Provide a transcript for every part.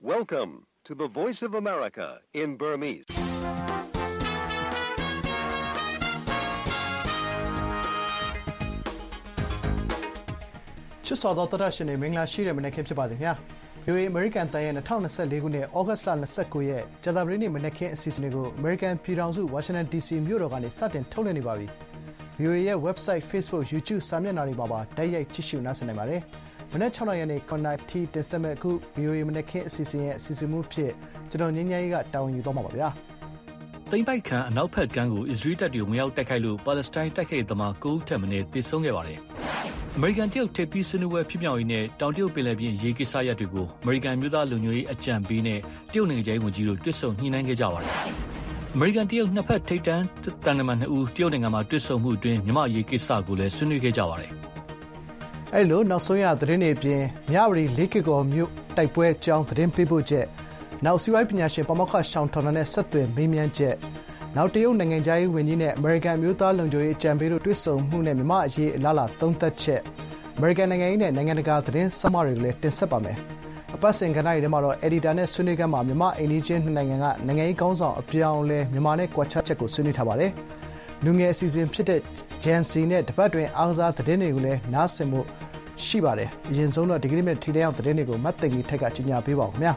Welcome to the Voice of America in Burmese. ချစ်စော်သောတရရှင်တွေမင်္ဂလာရှိတဲ့မနေ့ခင်းဖြစ်ပါစေခင်ဗျာ VOA American တန်ရဲ့2024ခုနှစ်ဩဂတ်လ29ရက်ကြာသပတေးနေ့မနေ့ခင်းအစီအစဉ်တွေကို American ပြည်ထောင်စု Washington DC မြို့တော်ကနေစတင်ထုတ်လွှင့်နေပါပြီ VOA ရဲ့ website Facebook YouTube စာမျက်နှာတွေမှာပါတိုက်ရိုက်ကြည့်ရှုနားဆင်နိုင်ပါတယ်မနေ့6ရက်နေ့ Connect တင်ဆက်မဲ့အခု VOA မနေ့ခင်းအစီအစဉ်ရဲ့အစီအစဉ်မှုဖြစ်ကျွန်တော်ငင်းငယ်ကြီးကတာဝန်ယူတော့မှာပါဗျာသိမ့်ပိုက်ခံအနောက်ဘက်ကမ်းကိုအစ္စရေးတပ်တွေဝင်ရောက်တိုက်ခိုက်လို့ပါလက်စတိုင်းတိုက်ခိုက်သမား9ဦးထက်မနည်းသေဆုံးခဲ့ပါတယ်အမေရိကန်တရုတ်ထိပ်သီးဆွေးနွေးပွဲဖြစ်မြောက်ရေးနဲ့တောင်တရုတ်ပင်လယ်ပြင်ရေးကိစ္စရပ်တွေကိုအမေရိကန်မျိုးသားလူမျိုးရေးအကြံပေးနဲ့တရုတ်နိုင်ငံရေးဝန်ကြီးတို့တွေ့ဆုံညှိနှိုင်းခဲ့ကြပါတယ်အမေရိကန်တရုတ်နှစ်ဖက်ထိပ်တန်းတန်တမန်2ဦးတရုတ်နိုင်ငံမှာတွေ့ဆုံမှုအတွင်းမြန်မာရေးကိစ္စကိုလည်းဆွေးနွေးခဲ့ကြပါတယ်အဲ့လိုနောက်ဆုံးရသတင်းတွေအပြင်မြဝတီလေးကကော်မြို့တိုက်ပွဲအကြောင်းသတင်းပေးပို့ချက်နောက်စီးပွားပညာရှင်ပမောက္ခရှောင်းထော်နာနဲ့ဆက်သွယ်မေးမြန်းချက်နောက်တရုတ်နိုင်ငံသားရေးဝန်ကြီးနဲ့အမေရိကန်မျိုးသားလုံခြုံရေးအကြံပေးတို့တွေ့ဆုံမှုနဲ့မြမအရေးအလားအလာသုံးသပ်ချက်အမေရိကန်နိုင်ငံရေးနဲ့နိုင်ငံတကာသတင်းစမားတွေကိုလည်းတင်ဆက်ပါမယ်အပတ်စဉ်ကဏ္ဍတွေထဲမှာတော့ editor နဲ့ဆွေးနွေးခန်းမှာမြမအိန္ဒိချင်းနှစ်နိုင်ငံကနိုင်ငံရေးကောင်းဆောင်အပြောင်းလဲမြန်မာနဲ့ကွာခြားချက်ကိုဆွေးနွေးထားပါတယ်လူငယ်အစီအစဉ်ဖြစ်တဲ့ Gen Z နဲ့တပတ်တွင်အားကစားသတင်းတွေကိုလည်းနားဆင်မှုရှိပါတယ်အရင်ဆုံးတော့ဒီကနေ့ထိတဲ့အောင်သတင်းတွေကိုမတ်သိင်ကြီးထက်ကကြီးညာပေးပါဦးခင်ဗျာ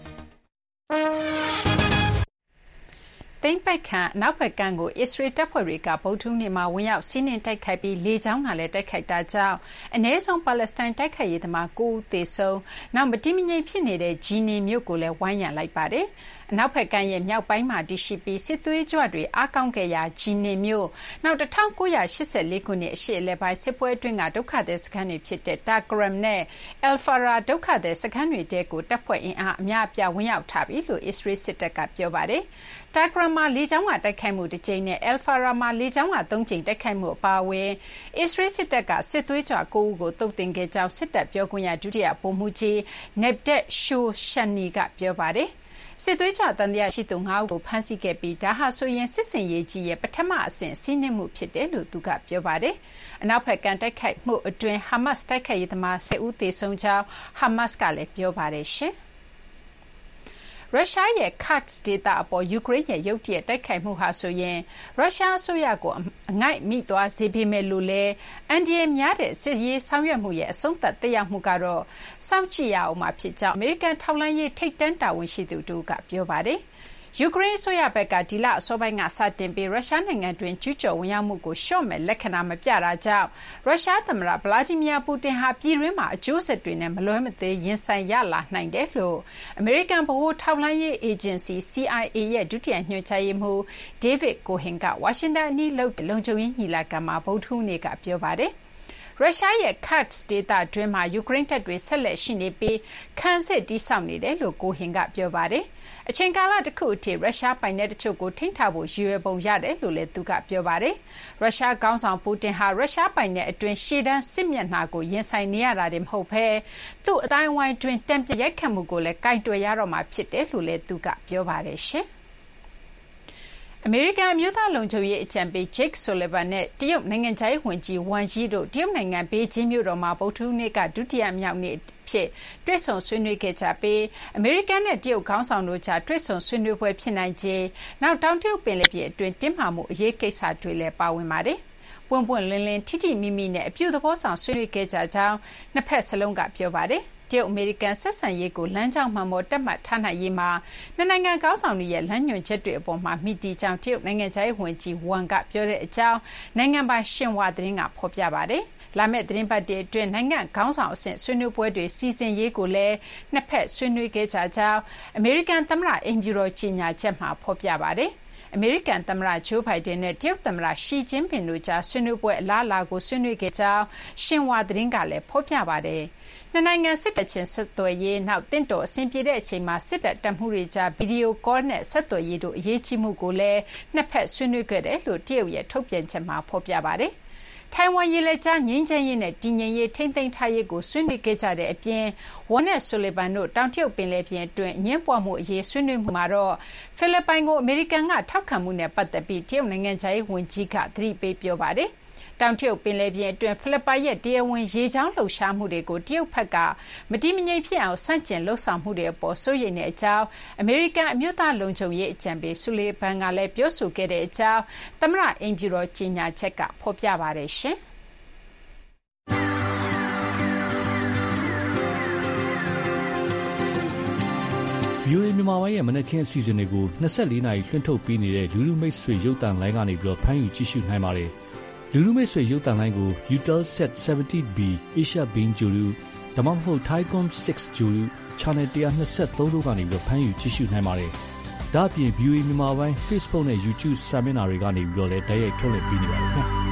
သိမ့်ပိုက်ခံနောက်ဘက်ကမ်းကိုအစ္စရေးတပ်ဖွဲ့တွေကဗုဒ္ဓဟူးနေ့မှာဝင်ရောက်စီးနင်းတိုက်ခိုက်ပြီးလေကြောင်းကလည်းတိုက်ခိုက်တာကြောင့်အနည်းဆုံးပါလက်စတိုင်းတိုက်ခိုက်ရေးသမား9ဦးသေဆုံးနောက်မတည်မငြိမ်ဖြစ်နေတဲ့ဂျီနီမြို့ကိုလည်းဝိုင်းရံလိုက်ပါတယ်အနောက်ဘက်ကမ်းရဲ့မြောက်ပိုင်းမှာတည်ရှိပြီးစစ်သွေးကြွတွေအားကောင်းခဲ့ရာဂျီနီမြို့နောက်1984ခုနှစ်အရှေ့အလယ်ပိုင်းစစ်ပွဲအတွင်းကဒုက္ခသည်စခန်းတွေဖြစ်တဲ့တာဂရမ်နဲ့အယ်ဖာရာဒုက္ခသည်စခန်းတွေတဲကိုတပ်ဖွဲ့အင်အားအများအပြားဝင်ရောက်ထားပြီလို့အစ္စရေးစစ်တပ်ကပြောပါတယ်တာဂရမ်မှာလေကြောင်းကတိုက်ခိုက်မှုတစ်ကြိမ်နဲ့အယ်ဖာရာမှာလေကြောင်းက3ကြိမ်တိုက်ခိုက်မှုအပါအဝင်အစ္စရေးစစ်တပ်ကစစ်သွေးကြွ9ဦးကိုတုတ်တင်ခဲ့ကြောင်းစစ်တပ်ပြောခွင့်ရဒုတိယဗိုလ်မှူးကြီးနေဗ်ဒက်ရှိုရှန်နီကပြောပါတယ်စစ်သွေးကြွတန်တရားရှိသူ9ဦးကိုဖမ်းဆီးခဲ့ပြီးဒါဟာဆိုရင်စစ်စင်ရေးကြီးရဲ့ပထမအဆင့်စီးနင်းမှုဖြစ်တယ်လို့သူကပြောပါတယ်။အနောက်ဘက်ကန်တိုက်ခိုက်မှုအတွင်းဟာမတ်စ်တိုက်ခိုက်ရေးသမား10ဦးသေဆုံးကြောင်းဟာမတ်စ်ကလည်းပြောပါတယ်ရှင်။ရုရှားရဲ့ Kursk ဒေသအပေါ်ယူကရိန်းရဲ့ရုတ်တရက်တိုက်ခိုက်မှုဟာဆိုရင်ရုရှားအစိုးရကိုအငိုက်မိသွားစေပေမဲ့လို့လည်းအန်ဒီယများတဲ့စစ်ရေးဆောင်ရွက်မှုရဲ့အဆုံးသတ်သက်ရောက်မှုကတော့စောင့်ကြည့်ရအောင်မှာဖြစ်ကြောင်းအမေရိကန်ထောက်လှမ်းရေးထိပ်တန်းတာဝန်ရှိသူတို့ကပြောပါတယ်။ယူကရိန်းအစိုးရဘက်ကဒီလအစောပိုင်းကစတင်ပြီးရုရှားနိုင်ငံတွင်ကျူးကျော်ဝင်ရောက်မှုကိုလျှော့မဲ့လက္ခဏာမပြတာကြောင့်ရုရှားသမ္မတဗလာဒီမီယာပူတင်ဟာပြည်တွင်းမှာအကျိုးဆက်တွေနဲ့မလွဲမသွေရင်ဆိုင်ရလာနိုင်တယ်လို့အမေရိကန်ဗဟိုထောက်လှမ်းရေးအေဂျင်စီ CIA ရဲ့ဒုတိယညွှန်ကြားရေးမှူးဒေးဗစ်ကိုဟင်ကဝါရှင်တန်အနီးလုပ်လုံခြုံရေးညီလာခံမှာဗုဒ္ဓဟူးနေ့ကပြောပါတယ်ရုရှားရဲ့ Kursk ဒေသတွင်းမှာယူကရိန်းတပ်တွေဆက်လက်ရှိနေပြီးခံစစ်တည်ဆောက်နေတယ်လို့ကိုဟင်ကပြောပါတယ်။အချိန်ကာလတစ်ခုအထိရုရှားပိုင်နက်တချို့ကိုထိန်းထားဖို့ရည်ရွယ်ပုံရတယ်လို့လည်းသူကပြောပါတယ်။ရုရှားခေါင်းဆောင်ပူတင်ဟာရုရှားပိုင်နက်အတွင်းရှေ့တန်းစစ်မျက်နှာကိုရင်ဆိုင်နေရတာတွေမဟုတ်ဘဲသူ့အတိုင်းအဝိုင်းတွင်တံပြရိုက်ခတ်မှုကိုလည်းကင်တွယ်ရတော့မှာဖြစ်တယ်လို့လည်းသူကပြောပါတယ်ရှင်။အမေရိကန်အမျိုးသားလုံခြုံရေးအကြံပေး Jake Sullivan နဲ့တရုတ်နိုင်ငံခြားရေးဝန်ကြီးဝမ်ယီတို့တရုတ်နိုင်ငံဘေဂျင်းမြို့တော်မှာဗုဒ္ဓဟူးနေ့ကဒုတိယမြောက်နေ့ဖြစ်တွေ့ဆုံဆွေးနွေးခဲ့ကြပြီးအမေရိကန်နဲ့တရုတ်ခေါင်းဆောင်တို့ကြားတွေ့ဆုံဆွေးနွေးပွဲဖြစ်နိုင်ခြင်းနောက်တောင်တရုတ်ပင်လယ်ပြင်အတွင်းတင်းမာမှုအရေးကိစ္စတွေလည်းပါဝင်ပါတယ်။ပွင့်ပွင့်လင်းလင်းထိထိမိမိနဲ့အပြုသဘောဆောင်ဆွေးနွေးခဲ့ကြကြောင်းနှစ်ဖက်စလုံးကပြောပါတယ်။တရုတ်အမေရိကန်ဆက်ဆံရေးကိုလမ်းကြောင်းမှန်ပေါ်တက်မှတ်ထားနိုင်ရေးမှာနှစ်နိုင်ငံခေါင်းဆောင်တွေရဲ့လမ်းညွှန်ချက်တွေအပေါ်မှာမိတီကြောင်တရုတ်နိုင်ငံခြားရေးဝန်ကြီးဝမ်ကပြောတဲ့အကြောင်းနိုင်ငံပိုင်ရှင်ဟွာသတင်းကဖော်ပြပါတယ်။လာမယ့်သတင်းပတ်တွေအတွင်းနိုင်ငံခေါင်းဆောင်အဆင့်ဆွေးနွေးပွဲတွေစီစဉ်ရေးကိုလည်းနှစ်ဖက်ဆွေးနွေးခဲ့ကြကြောင်းအမေရိကန်သမ္မတအိမ်ဖြူတော်ကြေညာချက်မှာဖော်ပြပါတယ်။အမေရိကန်သမ္မတဂျိုးဘိုင်ဒန်နဲ့တရုတ်သမ္မတရှီကျင်းပင်တို့ကြားဆွေးနွေးပွဲအလားအလာကိုဆွေးနွေးခဲ့ကြောင်းရှင်ဟွာသတင်းကလည်းဖော်ပြပါတယ်။နှစ်နိုင်ငံစစ်တပ်ချင်းဆက်သွယ်ရေးနောက်တင့်တော်အဆင်ပြေတဲ့အချိန်မှာစစ်တပ်တပ်မှုတွေကြားဗီဒီယိုကောနဲ့ဆက်သွယ်ရေးတို့အရေးကြီးမှုကိုလည်းနှစ်ဖက်ဆွေးနွေးခဲ့တယ်လို့တရုတ်ရဲ့ထုတ်ပြန်ချက်မှာဖော်ပြပါတယ်။ထိုင်ဝမ်ရေလက်ကြားငြိမ်းချမ်းရေးနဲ့တည်ငြိမ်ရေးထိန်းသိမ်းထားရေးကိုဆွေးနွေးခဲ့ကြတဲ့အပြင်ဝမ်နဲ့ဆူလီဗန်တို့တောင်တရုတ်ပင်လယ်ပြင်အတွင်းအငြင်းပွားမှုအရေးဆွေးနွေးမှုမှာတော့ဖိလစ်ပိုင်ကိုအမေရိကန်ကထောက်ခံမှုနဲ့ပတ်သက်ပြီးတရုတ်နိုင်ငံခြားရေးဝန်ကြီးကသတိပေးပြောပါတယ်။တောင်တရုတ်ပင်လယ်ပြင်အတွင်းဖိလစ်ပိုင်ရဲ့တရားဝင်ရေကြောင်းလှုပ်ရှားမှုတွေကိုတရုတ်ဘက်ကမတည်မငြိမ်ဖြစ်အောင်ဆန့်ကျင်လှုံ့ဆော်မှုတွေအပေါ်စိုးရိမ်တဲ့အကြောင်းအမေရိကန်အမျိုးသားလုံခြုံရေးအကြံပေးဆူလီဗန်ကလည်းပြောဆိုခဲ့တဲ့အကြောင်းသမ္မတအိမ်ဖြူတော်ကြေညာချက်ကဖော်ပြပါတယ်ရှင်။ VOA မြန်မာပိုင်းရဲ့မနက်ခင်းအစီအစဉ်တွေကို24နာရီလွှင့်ထုတ်ပေးနေတဲ့လူလူမိတ်ဆွေရုပ်သံလိုင်းကနေဖမ်းယူကြည့်ရှုနိုင်ပါတယ်။လူလူမိတ်ဆွေရုပ်သံလိုင်းကို Eutelsat 70B Asia Beam Guru ဒါမှမဟုတ် Thaicom 6 Guru Channel 123တို့ကနေဖမ်းယူကြည့်ရှုနိုင်ပါတယ်။ဒါ့အပြင် VOA မြန်မာပိုင်း Facebook နဲ့ YouTube စာမျက်နှာတွေကနေလည်းတိုက်ရိုက်ထုတ်လွှင့်ပေးနေပါတယ်ခင်ဗျာ။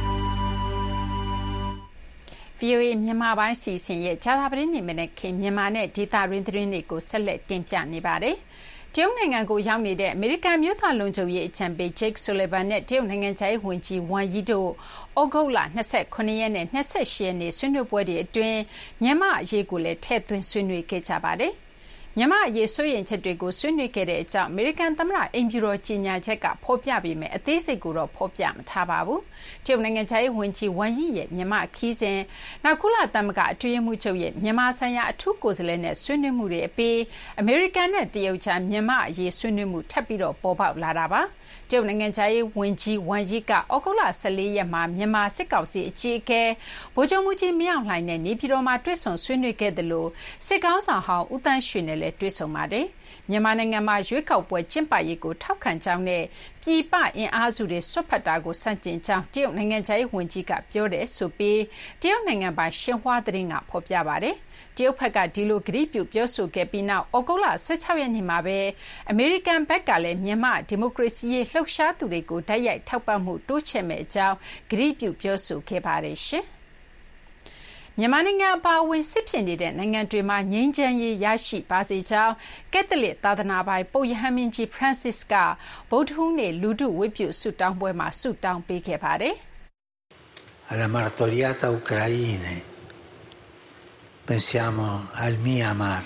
VOA မြန်မာပိုင်းစီစဉ်ရဲ့ဂျာသာပတင်းနေမနဲ့ခင်မြန်မာနဲ့ဒေတာရင်းသတင်းတွေကိုဆက်လက်တင်ပြနေပါတယ်။တရုတ်နိုင်ငံကိုရောက်နေတဲ့အမေရိကန်မြို့သားလုံခြုံရေးအကြံပေး Jake Sullivan နဲ့တရုတ်နိုင်ငံခြားရေးဝန်ကြီးဝမ်ယီတို့ဩဂုတ်လ29ရက်နဲ့28ရက်နေ့ဆွေးနွေးပွဲတွေအတွင်းမြန်မာအရေးကိုလည်းထည့်သွင်းဆွေးနွေးခဲ့ကြပါတယ်။မြန်မာအရေးစိုးရိမ်ချက်တွေကိုဆွေးနွေးခဲ့တဲ့အကြောင်းအမေရိကန်သမ္မတအိမ်ဖြူတော်ကြေညာချက်ကဖော်ပြပေမဲ့အသေးစိတ်ကိုတော့ဖော်ပြမထားပါဘူး။တရုတ်နိုင်ငံခြားရေးဝန်ကြီးဝမ်ယီရဲ့မြန်မာခီးစဉ်နောက်ကုလသမဂ္ဂအတွင်းရေးမှူးချုပ်ရဲ့မြန်မာဆိုင်ရာအထူးကိုယ်စားလှယ်နဲ့ဆွေးနွေးမှုတွေအပြီးအမေရိကန်နဲ့တရုတ်ကြားမြန်မာအရေးဆွေးနွေးမှုထပ်ပြီးတော့ပေါ်ပေါက်လာတာပါ။တရုတ်နိုင်ငံခြားရေးဝန်ကြီးဝမ်ယီကဩဂုတ်လ14ရက်မှာမြန်မာစစ်ကောင်စီအကြီးအကဲဗိုလ်ချုပ်မှူးကြီးမင်းအောင်လှိုင်နဲ့နေပြည်တော်မှာတွေ့ဆုံဆွေးနွေးခဲ့တယ်လို့စစ်ကောင်ဆောင်ဟောင်းဦးတန်းရွှေနဲ့လည်းတွေ့ဆုံပါတယ်။မြန်မာနိုင်ငံမှာရွေးကောက်ပွဲကျင်းပရေးကိုထောက်ခံကြောင်းနဲ့ပြည်ပအင်အားစုတွေဆွတ်ဖက်တာကိုစန့်ကျင်ကြောင်းတရုတ်နိုင်ငံခြားရေးဝန်ကြီးကပြောတယ်ဆိုပြီးတရုတ်နိုင်ငံပိုင်ရှင်ဟွာသတင်းကဖော်ပြပါတယ်။တရုတ်ဘက်ကဒီလိုကတိပြုပြောဆိုခဲ့ပြီးနောက်ဩဂုတ်လ16ရက်နေ့မှာပဲအမေရိကန်ဘက်ကလည်းမြန်မာဒီမိုကရေစီရေးလှုပ်ရှားသူတွေကိုတိုက်ရိုက်ထောက်ပံ့မှုတိုးချဲ့မဲ့အကြောင်းကတိပြုပြောဆိုခဲ့ပါတယ်ရှင်။မြန်မာနိုင်ငံအပါအဝင်စစ်ဖြစ်နေတဲ့နိုင်ငံတွေမှာငြိမ်းချမ်းရေးရရှိပါစေကြောင်းကက်သလစ်သာသနာပိုင်ပုပ်ရဟန်းမင်းကြီး Francis ကဗုဒ္ဓဟူးနေ့လူထုဝတ်ပြုဆုတောင်းပွဲမှာဆုတောင်းပေးခဲ့ပါတယ်။ Alla martoriata Ucraina pensiamo al Myanmar,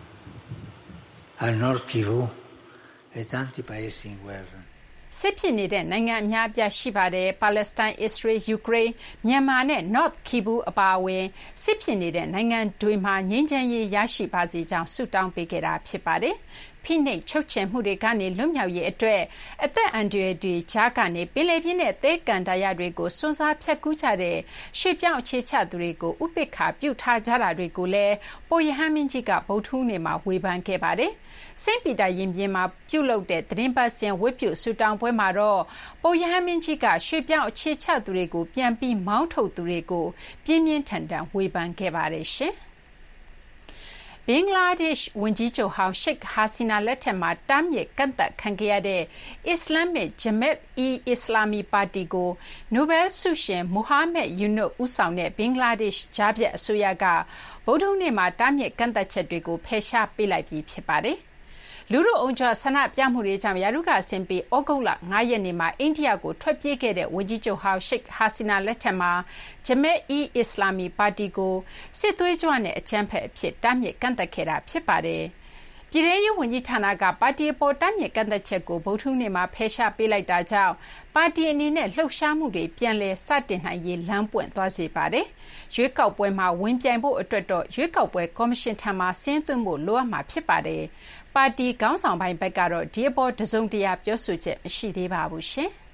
al Nord Kivu e tanti paesi in guerra. စစ်ဖြစ်နေတဲ့နိုင်ငံအများအပြားရှိပါတယ်ပါလက်စတိုင်းအစ္စရေးယူကရိန်းမြန်မာနဲ့ North Kivu အပါအဝင်စစ်ဖြစ်နေတဲ့နိုင်ငံတွေမှာငြိမ်းချမ်းရေးရရှိပါစေကြောင်းဆုတောင်းပေးခဲ့တာဖြစ်ပါတယ်ဖိနှိပ်ချုပ်ချယ်မှုတွေကနေလွတ်မြောက်ရေးအတွက်အသက်အန္တရာယ်တွေကြားကနေပင်လယ်ပြင်နဲ့သဲကန်တရားတွေကိုစွန့်စားဖြတ်ကူးကြတဲ့ရွှေပြောင်းအခြေချသူတွေကိုဥပိ္ပခာပြုထားကြတာတွေကိုလည်းပုပ်ရဟန်းမင်းကြီးကဗုဒ္ဓဟူးနေ့မှာဝေဖန်ခဲ့ပါတယ်။စိန့်ပီတာရင်ပြင်မှာပြုလုပ်တဲ့သတင်းပတ်စဉ်ဝတ်ပြုဆုတောင်းပွဲမှာတော့ပုပ်ရဟန်းမင်းကြီးကရွှေပြောင်းအခြေချသူတွေကိုပြန်ပြီးမောင်းထုတ်သူတွေကိုပြင်းပြင်းထန်ထန်ဝေဖန်ခဲ့ပါတယ်ရှင်။ဘင်္ဂလားဒေ့ရှ်ဝန်ကြီးချုပ်ဟောင်းရှိတ်ဟာစီနာလက်ထက်မှာတားမြစ်ကန့်သတ်ခံခဲ့ရတဲ့အစ္စလာမစ်ဂျမတ်အီအစ္စလာမီပါတီကိုနိုဘယ်ဆုရှင်မိုဟာမက်ယူနွတ်ဦးဆောင်တဲ့ဘင်္ဂလားဒေ့ရှ်ဂျားပြတ်အစိုးရကဗုဒ္ဓဟူးနေ့မှာတားမြစ်ကန့်သတ်ချက်တွေကိုဖယ်ရှားပေးလိုက်ပြီးဖြစ်ပါတယ်။လူထုအုံကြွဆန္ဒပြမှုတွေကြောင့်ရာထူးကဆင်းပြီးဩဂုတ်လ9ရက်နေ့မှာအိန္ဒိယကိုထွက်ပြေးခဲ့တဲ့ဝန်ကြီးချုပ်ဟောင်းရှိတ်ဟာစီနာလက်ထက်မှာဂျမတ်အီအစ္စလာမီပါတီကိုစစ်သွေးကြွနဲ့အကြမ်းဖက်အဖြစ်တားမြစ်ကန့်သတ်ခဲ့တာဖြစ်ပါတယ်။ပြည်ထောင်စုဝန်ကြီးဌာနကပါတီအပေါ်တားမြစ်ကန့်သတ်ချက်ကိုဗုဒ္ဓဟူးနေ့မှာဖယ်ရှားပေးလိုက်တာကြောင့်ပါတီအနေနဲ့လှုပ်ရှားမှုတွေပြန်လည်စတင်နိုင်ရေးလမ်းပွင့်သွားစေပါတယ်။ရွေးကောက်ပွဲမှာဝင်ပြိုင်ဖို့အတွက်တော့ရွေးကောက်ပွဲကော်မရှင်ထံမှဆင်းသွင်းဖို့လိုအပ်မှာဖြစ်ပါတယ်။ပါတီခေါင်းဆောင်ပိုင်းဘက်ကတော့ဒီအပေါ်တစုံတရာပြောဆိုချက်မရှိသေးပါဘူးရှင်။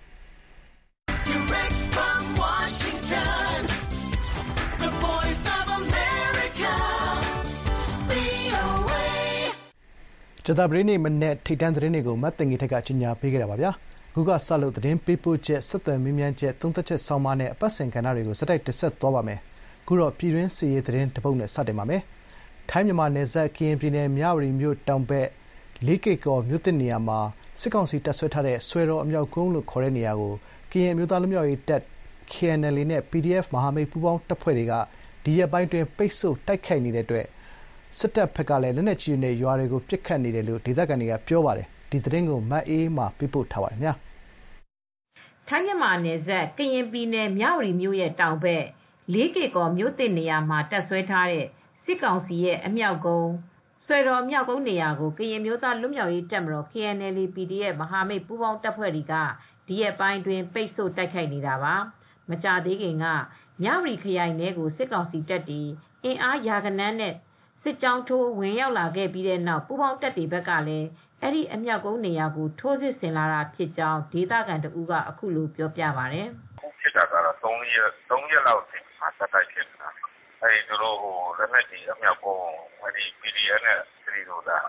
ကြာသပတေးနေ့မနေ့ထိပ်တန်းသတင်းတွေကိုမတ်တင်ကြီးထက်ကကြီးညာပေးခဲ့တာပါဗျာ။အခုကစလို့သတင်းပေးပို့ချက်ဆက်သွယ်မြင်းမြန်းချက်သုံးသက်ချက်ဆောင်းပါးနဲ့အပတ်စဉ်ကဏ္ဍတွေကိုစတိုက်တက်ဆက်သွားပါမယ်။အခုတော့ပြည်တွင်းစီရေးသတင်းတစ်ပုဒ်နဲ့စတင်ပါမယ်။ထိုင်းမြန်မာနယ်စပ်ကရင်ပြည်နယ်မြဝတီမြို့တောင်ဘက်လေးကေကော်မြို့တစ်နေရာမှာစစ်ကောင်စီတပ်ဆွဲထားတဲ့ဆွဲတော်အမြောက်ကုန်းလို့ခေါ်တဲ့နေရာကိုကရင်မျိုးသားလူမျိုးရေးတပ် KNL နဲ့ PDF မဟာမိတ်ပူးပေါင်းတပ်ဖွဲ့တွေကဒီရက်ပိုင်းတွင်ပိတ်ဆို့တိုက်ခိုက်နေတဲ့အတွက်စစ်တပ်ဘက်ကလည်းလက်နက်ကြီးနဲ့ရွာတွေကိုပစ်ခတ်နေတယ်လို့ဒေသခံတွေကပြောပါတယ်။ဒီသတင်းကိုမတ်အေးမှပြပို့ထားပါတယ်။ထိုင်းမြန်မာနယ်စပ်ကရင်ပြည်နယ်မြဝတီမြို့ရဲ့တောင်ဘက်လေးကေကော်မြို့တစ်နေရာမှာတပ်ဆွဲထားတဲ့စစ်ကောင်စီရဲ့အမြောက်ကုန်းဆွဲတော်အမြောက်ကုန်းနေရာကိုကရင်မျိုးသားလွတ်မြောက်ရေးတပ်မတော် KNL PDF မဟာမိတ်ပူးပေါင်းတပ်ဖွဲ့တွေကဒီရက်ပိုင်းတွင်ပိတ်ဆို့တိုက်ခိုက်နေတာပါမကြာသေးခင်ကမြဝတီခရိုင်ထဲကိုစစ်ကောင်စီတပ်တွေအင်အားရာဂဏန်းနဲ့စစ်ကြောင်းထိုးဝင်ရောက်လာခဲ့ပြီးတဲ့နောက်ပူးပေါင်းတပ်တွေဘက်ကလည်းအဲ့ဒီအမြောက်ကုန်းနေရာကိုထိုးစစ်ဆင်လာတာဖြစ်ကြောင်းဒေသခံတဦးကအခုလိုပြောပြပါတယ်။ဖြစ်တာကတော့3ရက်လောက်ထိမှာစတိုက်ဖြစ်တာ။အဲဒီတို့လက်နက်ကြီးအမြောက်ကုန်းအဲဒီ PDF နဲ့ပြည်သူသား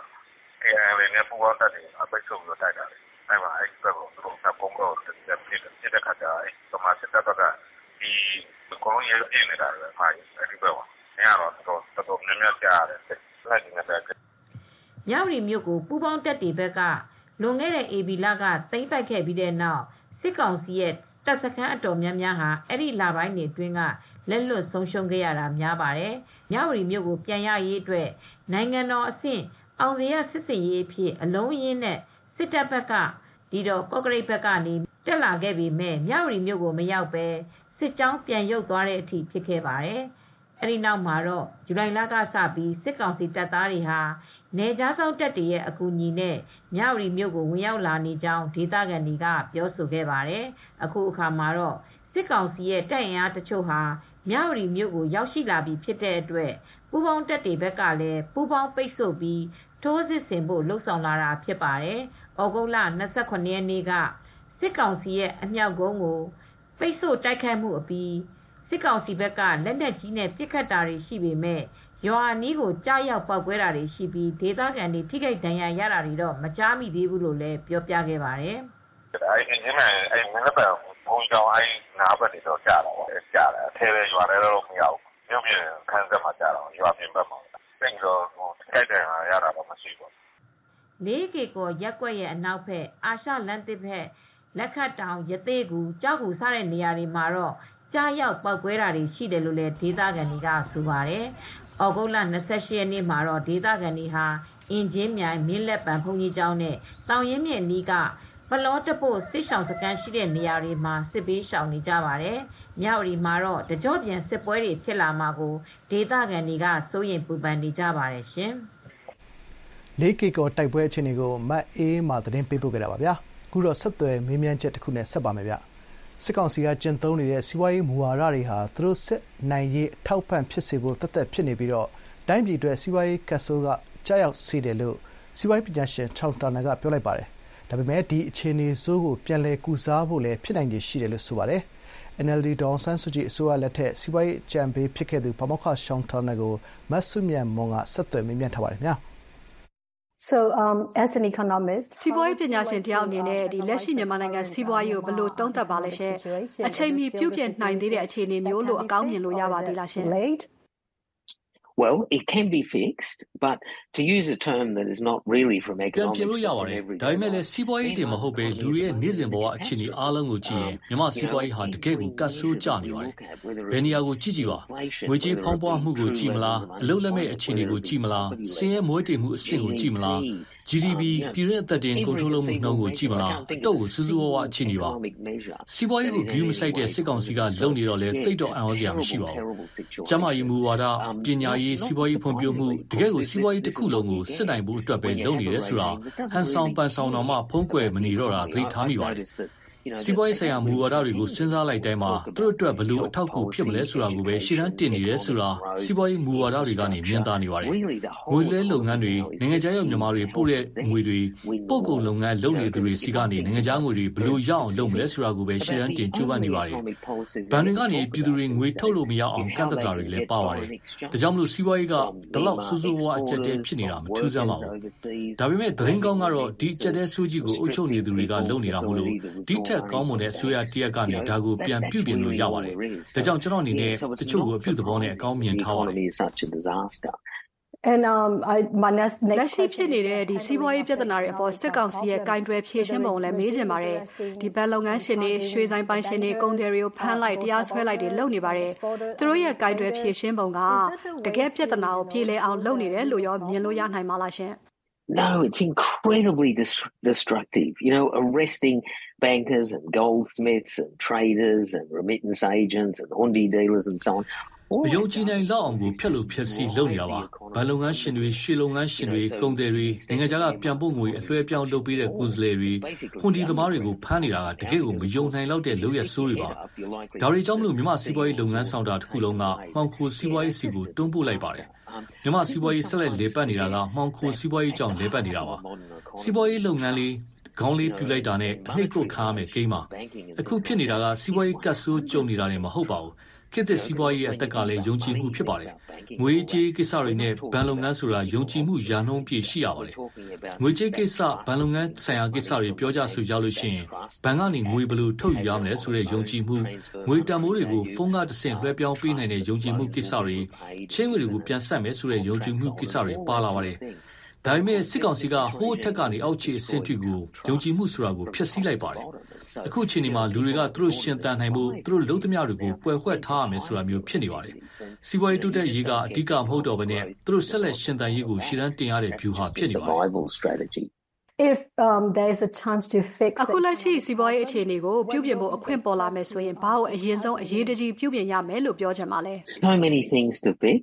KNL နဲ့ပူးပေါင်းတပ်တွေအပိတ်ဆို့ပြီးတိုက်တာ။အဲဒီမှာအဲဒီဘက်ကိုသူတို့ကပုံပေါ်တက်ဖြစ်တဲ့ခါကျအဲဒီသမားစစ်တပ်ကဒီကုန်းရဲ့ပြင်နေတာပဲ။အဲဒီဘက်မှာညတော့တော်များများကြားရတယ်။လက်ကြီးနဲ့မြဝတီမြို့ကိုပူးပေါင်းတပ်တွေဘက်ကလွန်ခဲ့တဲ့ AB လကသိမ်းပိုက်ခဲ့ပြီးတဲ့နောက်စစ်ကောင်စီရဲ့တပ်စခန်းအတော်များများဟာအဲ့ဒီလပိုင်းတွေအတွင်းကလက်လွတ်ဆုံးရှုံးခဲ့ရတာများပါတယ်။မြဝတီမြို့ကိုပြန်ရရေးအတွက်နိုင်ငံတော်အဆင့်အောင်စရစစ်စင်ရေးအဖြစ်အလုံးရင်းနဲ့စစ်တပ်ဘက်ကဒီတော့ကော့ကရိတ်ဘက်ကနေတက်လာခဲ့ပေမဲ့မြဝတီမြို့ကိုမရောက်ပဲစစ်ကြောင်းပြန်ရုပ်သွားတဲ့အထိဖြစ်ခဲ့ပါတယ်။အဲဒီနောက်မှာတော့ဇူလိုင်လကစပြီးစစ်ကောင်စီတပ်သားတွေဟာနယ်ခြားစောင့်တပ်တွေရဲ့အကူအညီနဲ့မြဝတီမြို့ကိုဝင်ရောက်လာနေကြောင်းဒေသခံတွေကပြောဆိုခဲ့ပါတယ်။အခုအခါမှာတော့စစ်ကောင်စီရဲ့တပ်အင်အားတချို့ဟာမြဝတီမြို့ကိုရောက်ရှိလာပြီဖြစ်တဲ့အတွက်ပူးပေါင်းတပ်တွေဘက်ကလည်းပူးပေါင်းပိတ်ဆို့ပြီးထိုးစစ်ဆင်ဖို့လှုံ့ဆော်လာတာဖြစ်ပါတယ်။ဩဂုတ်လ29ရက်နေ့ကစစ်ကောင်စီရဲ့အမြောက်ကုန်းကိုပိတ်ဆို့တိုက်ခိုက်မှုအပြီးစစ်ကောင်စီဘက်ကလက်နက်ကြီးနဲ့ပစ်ခတ်တာတွေရှိပေမဲ့ရွာနီးကိုကြားရောက်ပောက်ကွဲတာတွေရှိပြီးဒေသခံတွေထိခိုက်ဒဏ်ရာရတာတွေတော့မကြားမိသေးဘူးလို့လည်းပြောပြခဲ့ပါတယ်။အဲဒီမင်းလက်ပံဘုံကြောင်အဲဒီနားဘက်တွေတော့ကြားတာပေါ့။ကြားတယ်အထဲရွာထဲတော့မရောက်ဘူး။မြို့ပြင်ခန်းသက်မှာကြားတော့ရွာပြင်ဘက်မှာသိတော့ထိခိုက်ဒဏ်ရာရတာတော့မရှိဘူး။လေးကေကောရက်ကွက်ရဲ့အနောက်ဘက်အာရှလမ်းတစ်ဘက်လက်ခတ်တောင်ရသေးကူကြောက်ကူစတဲ့နေရာတွေမှာတော့ကြားရောက်ပောက်ကွဲတာတွေရှိတယ်လို့လည်းဒေသခံတွေကဆိုပါတယ်။ဩဂုတ်လ28ရက်နေ့မှာတော့ဒေသခံတွေဟာအင်ဂျင်မြိုင်မင်းလက်ပံဘုံကြီးကျောင်းနဲ့တောင်ရင်မြင့်နီးကပလောတဖို့စစ်ဆောင်စခန်းရှိတဲ့နေရာတွေမှာစစ်ပေးရှောင်နေကြပါတယ်။မြဝတီမှာတော့တကြော့ပြန်စစ်ပွဲတွေဖြစ်လာမှာကိုဒေသခံတွေကစိုးရိမ်ပူပန်နေကြပါတယ်ရှင်။လေးကေကောတိုက်ပွဲအခြေအနေကိုမတ်အေးမှသတင်းပေးပို့ခဲ့တာပါဗျာ။အခုတော့ဆက်သွယ်မေးမြန်းချက်တစ်ခုနဲ့ဆက်ပါမယ်ဗျ။စစ်ကောင်စီကကျင့်သုံးနေတဲ့စီးပွားရေးမူဝါဒတွေဟာသူတို့စစ်နိုင်ရေးအထောက်ပံ့ဖြစ်စေဖို့တသက်ဖြစ်နေပြီးတော့တိုင်းပြည်အတွက်စီးပွားရေးကတ်ဆိုးကကြားရောက်စေတယ်လို့စီးပွားရေးပညာရှင်ထောင်တာနာကပြောလိုက်ပါတယ်။ဒါပေမဲ့ဒီအခြေအနေဆိုးကိုပြန်လည်ကုစားဖို့လည်းဖြစ်နိုင်ခြေရှိတယ်လို့ဆိုပါတယ်။ NLD ဒေါ်အောင်ဆန်းစုကြည်အစိုးရလက်ထက်စီးပွားရေးအကြံပေးဖြစ်ခဲ့သူပါမောက္ခရှောင်းထောင်နာကိုမတ်စုမြတ်မွန်ကဆက်သွယ်မေးမြန်းထားပါတယ်ခင်ဗျာ။ as an economist စီးပွားရေးပညာရှင်တယောက်အနေနဲ့ဒီလက်ရှိမြန်မာနိုင်ငံစီးပွားရေးကိုဘယ်လိုသုံးသပ်ပါလဲရှင်အချိန်မီပြုပြင်နိုင်သေးတဲ့အခြေအနေမျိုးလို့အကောင်းမြင်လို့ရပါသေးလားရှင် Well, it can be fixed, but to use a term that is not really from economics. ပြန်လို့ရပါတယ်။ဒါပေမဲ့လည်းစီးပွားရေးတင်မဟုတ်ပဲလူတွေရဲ့နေ့စဉ်ဘဝအခြေအနေအားလုံးကိုကြည့်ရင်မြန်မာစီးပွားရေးဟာတကယ့်ကိုကတ်ဆိုးကျနေပါတယ်။ဘယ်နေရာကိုကြည့်ပါ။ငွေကြေးဖောင်းပွားမှုကိုကြည့်မလား။အလုပ်လက်မဲ့အခြေအနေကိုကြည့်မလား။စင်ရဲမွေးတည်မှုအဆင့်ကိုကြည့်မလား။ GDP ပြည်တွင်းအသက်တင်ကုန်ထုတ်လုပ်မှုနှုန်းကိုကြည့်မလားအတော့ကိုစူးစူးဝါးဝါအခြေအနေပါစီးပွားရေးကိုဂရုမစိုက်တဲ့စစ်ကောင်စီကလုံနေတော့လဲတိတ်တော့အံ့ဩစရာမရှိပါဘူးကျမကြီးမူဝါဒပညာရေးစီးပွားရေးဖွံ့ဖြိုးမှုတကယ်ကိုစီးပွားရေးတစ်ခုလုံးကိုစစ်နိုင်ဖို့အတွက်ပဲလုံနေတယ်ဆိုတာဟန်ဆောင်ပန်ဆောင်တော်မှဖုံးကွယ်မနေတော့တာသတိထားမိပါတယ်စီးပွားရေးဆိုင်ရာမူဝါဒတွေကိုစဉ်းစားလိုက်တိုင်းမှာသူတို့အတွက်ဘလို့အထောက်အကူဖြစ်မလဲဆိုတာကိုပဲရှင်းတန်းတင်နေတယ်ဆိုတာစီးပွားရေးမူဝါဒတွေကနေမြင်သာနေပါတယ်ငွေလဲလုပ်ငန်းတွေနိုင်ငံခြားရောက်မြန်မာတွေပို့တဲ့ငွေတွေပို့ကုန်လုပ်ငန်းလုပ်နေသူတွေစီကနေနိုင်ငံခြားငွေတွေဘလို့ရအောင်လုပ်မလဲဆိုတာကိုပဲရှင်းတန်းတင်ကြိုးပမ်းနေပါတယ်ဘဏ်တွေကနေပြည်သူတွေငွေထုတ်လို့မရအောင်ကန့်သတ်တာတွေလည်းပါပါတယ်ဒါကြောင့်မလို့စီးပွားရေးကဒီလောက်စူးစူးဝါးအကျက်တဲဖြစ်နေတာမထူးဆန်းပါဘူးဒါပေမဲ့သတင်းကောင်းကတော့ဒီအကျက်တဲဆိုးကြီးကိုအုပ်ချုပ်နေသူတွေကလုပ်နေတာမို့လို့ဒီထက်ကောင်းမွန်တဲ့အစိုးရတရက်ကနေဒါကိုပြန်ပြုပြင်လို့ရပါတယ်။ဒါကြောင့်ကျွန်တော်အနေနဲ့တချို့ကိုအပြုသဘောနဲ့အကောင်းမြင်ထားပါတယ်။ Andလက်ရှိဖြစ်နေတဲ့ဒီစီးပွားရေးပြဿနာတွေအပေါ်စစ်ကောင်စီရဲ့ကင်တွယ်ဖြေရှင်းပုံလည်းမေးချင်ပါတယ်။ဒီဘဏ်လုပ်ငန်းရှင်တွေရွှေဆိုင်ပိုင်ရှင်တွေကုန်သည်တွေကိုဖမ်းလိုက်တရားစွဲလိုက်တွေလုပ်နေပါတယ်။သူတို့ရဲ့ကင်တွယ်ဖြေရှင်းပုံကတကယ်ပြဿနာကိုပြေလည်အောင်လုပ်နေတယ်လို့ရောမြင်လို့ရနိုင်မှာလားရှင် No, it's incredibly destructive. You know, arresting bankers and goldsmiths and traders and remittance agents and hundi dealers and so on. မယုံကြည်နိုင်လောက်အောင်ကိုဖျက်လို့ဖျက်ဆီးလုပ်နေတာပါ။ဗန်လုပ်ငန်းရှင်တွေ၊ရွှေလုပ်ငန်းရှင်တွေ၊ကုန်သည်တွေ၊နိုင်ငံခြားကပြန်ပို့ငွေအလွှဲအပြောင်းလုပ်ပေးတဲ့ကိုယ်စားလှယ်တွေ၊ဟွန်ဒီသမားတွေကိုဖမ်းနေတာကတကယ့်ကိုမယုံနိုင်လောက်တဲ့လုပ်ရက်ဆိုးတွေပါ။ဒါတွေကြောင့်မြန်မာစီးပွားရေးလုပ်ငန်းဆောင်တာတစ်ခုလုံးကမှောင်ခိုစီးပွားရေးစီကိုတွန်းပို့လိုက်ပါတယ်။မြန်မာစီးပွားရေးဆက်လက်လည်ပတ်နေတာကမှောင်ခိုစီးပွားရေးကြောင့်လည်ပတ်နေတာပါ။စီးပွားရေးလုပ်ငန်းလေးခေါင်းလေးပြလိုက်တာနဲ့အနှိပ်ကိုခါရမယ်ကိန်းပါ။အခုဖြစ်နေတာကစီးပွားရေးကတ်ဆိုးကြုံနေတာနဲ့မဟုတ်ပါဘူး။ခေတ်သစ်စီးပွားရေးအသက်ကလည်းယုံကြည်မှုဖြစ်ပါတယ်။ငွေကြေးကိစ္စတွေနဲ့ဘဏ်လုပ်ငန်းဆိုတာယုံကြည်မှုရာနှုန်းပြည့်ရှိရပါတယ်။ငွေကြေးကိစ္စဘဏ်လုပ်ငန်းဆိုင်ရာကိစ္စတွေပြောကြဆိုကြလို့ရှိရင်ဘဏ်ကနေငွေဘယ်လိုထုတ်ယူရမလဲဆိုတဲ့ယုံကြည်မှုငွေတန်ဖိုးတွေကိုဖုန်းကတစ်ဆင့်လွှဲပြောင်းပေးနိုင်တဲ့ယုံကြည်မှုကိစ္စတွေချင်းငွေတွေကိုပြန်ဆက်မယ်ဆိုတဲ့ယုံကြည်မှုကိစ္စတွေပါလာပါတယ်။ဒါပေမဲ့စစ်ကောင်စီကဟိုးထက်ကနေအောက်ခြေအဆင့်ထိကိုယုံကြည်မှုဆိုတာကိုဖျက်ဆီးလိုက်ပါတယ်။အခုချိန်ဒီမှာလူတွေကသူတို့ရှင်သန်နိုင်ဖို့သူတို့လုံးသမျှတွေကိုပွယ်ဝှက်ထားရမယ်ဆိုတာမျိုးဖြစ်နေပါတယ်။စီးပွားရေးတိုးတက်ရေးကအဓိကမဟုတ်တော့ဘဲနဲ့သူတို့ဆက်လက်ရှင်သန်ရေးကိုရှေ့တန်းတင်ရတဲ့ဗျူဟာဖြစ်နေပါတယ် If there is a chance to fix အခုလက်ရှိစီးပွားရေးအခြေအနေကိုပြုပြင်ဖို့အခွင့်ပေါ်လာမယ်ဆိုရင်ဘာလို့အရင်ဆုံးအရေးတကြီးပြုပြင်ရမယ်လို့ပြောချင်ပါလဲ So many things to fix.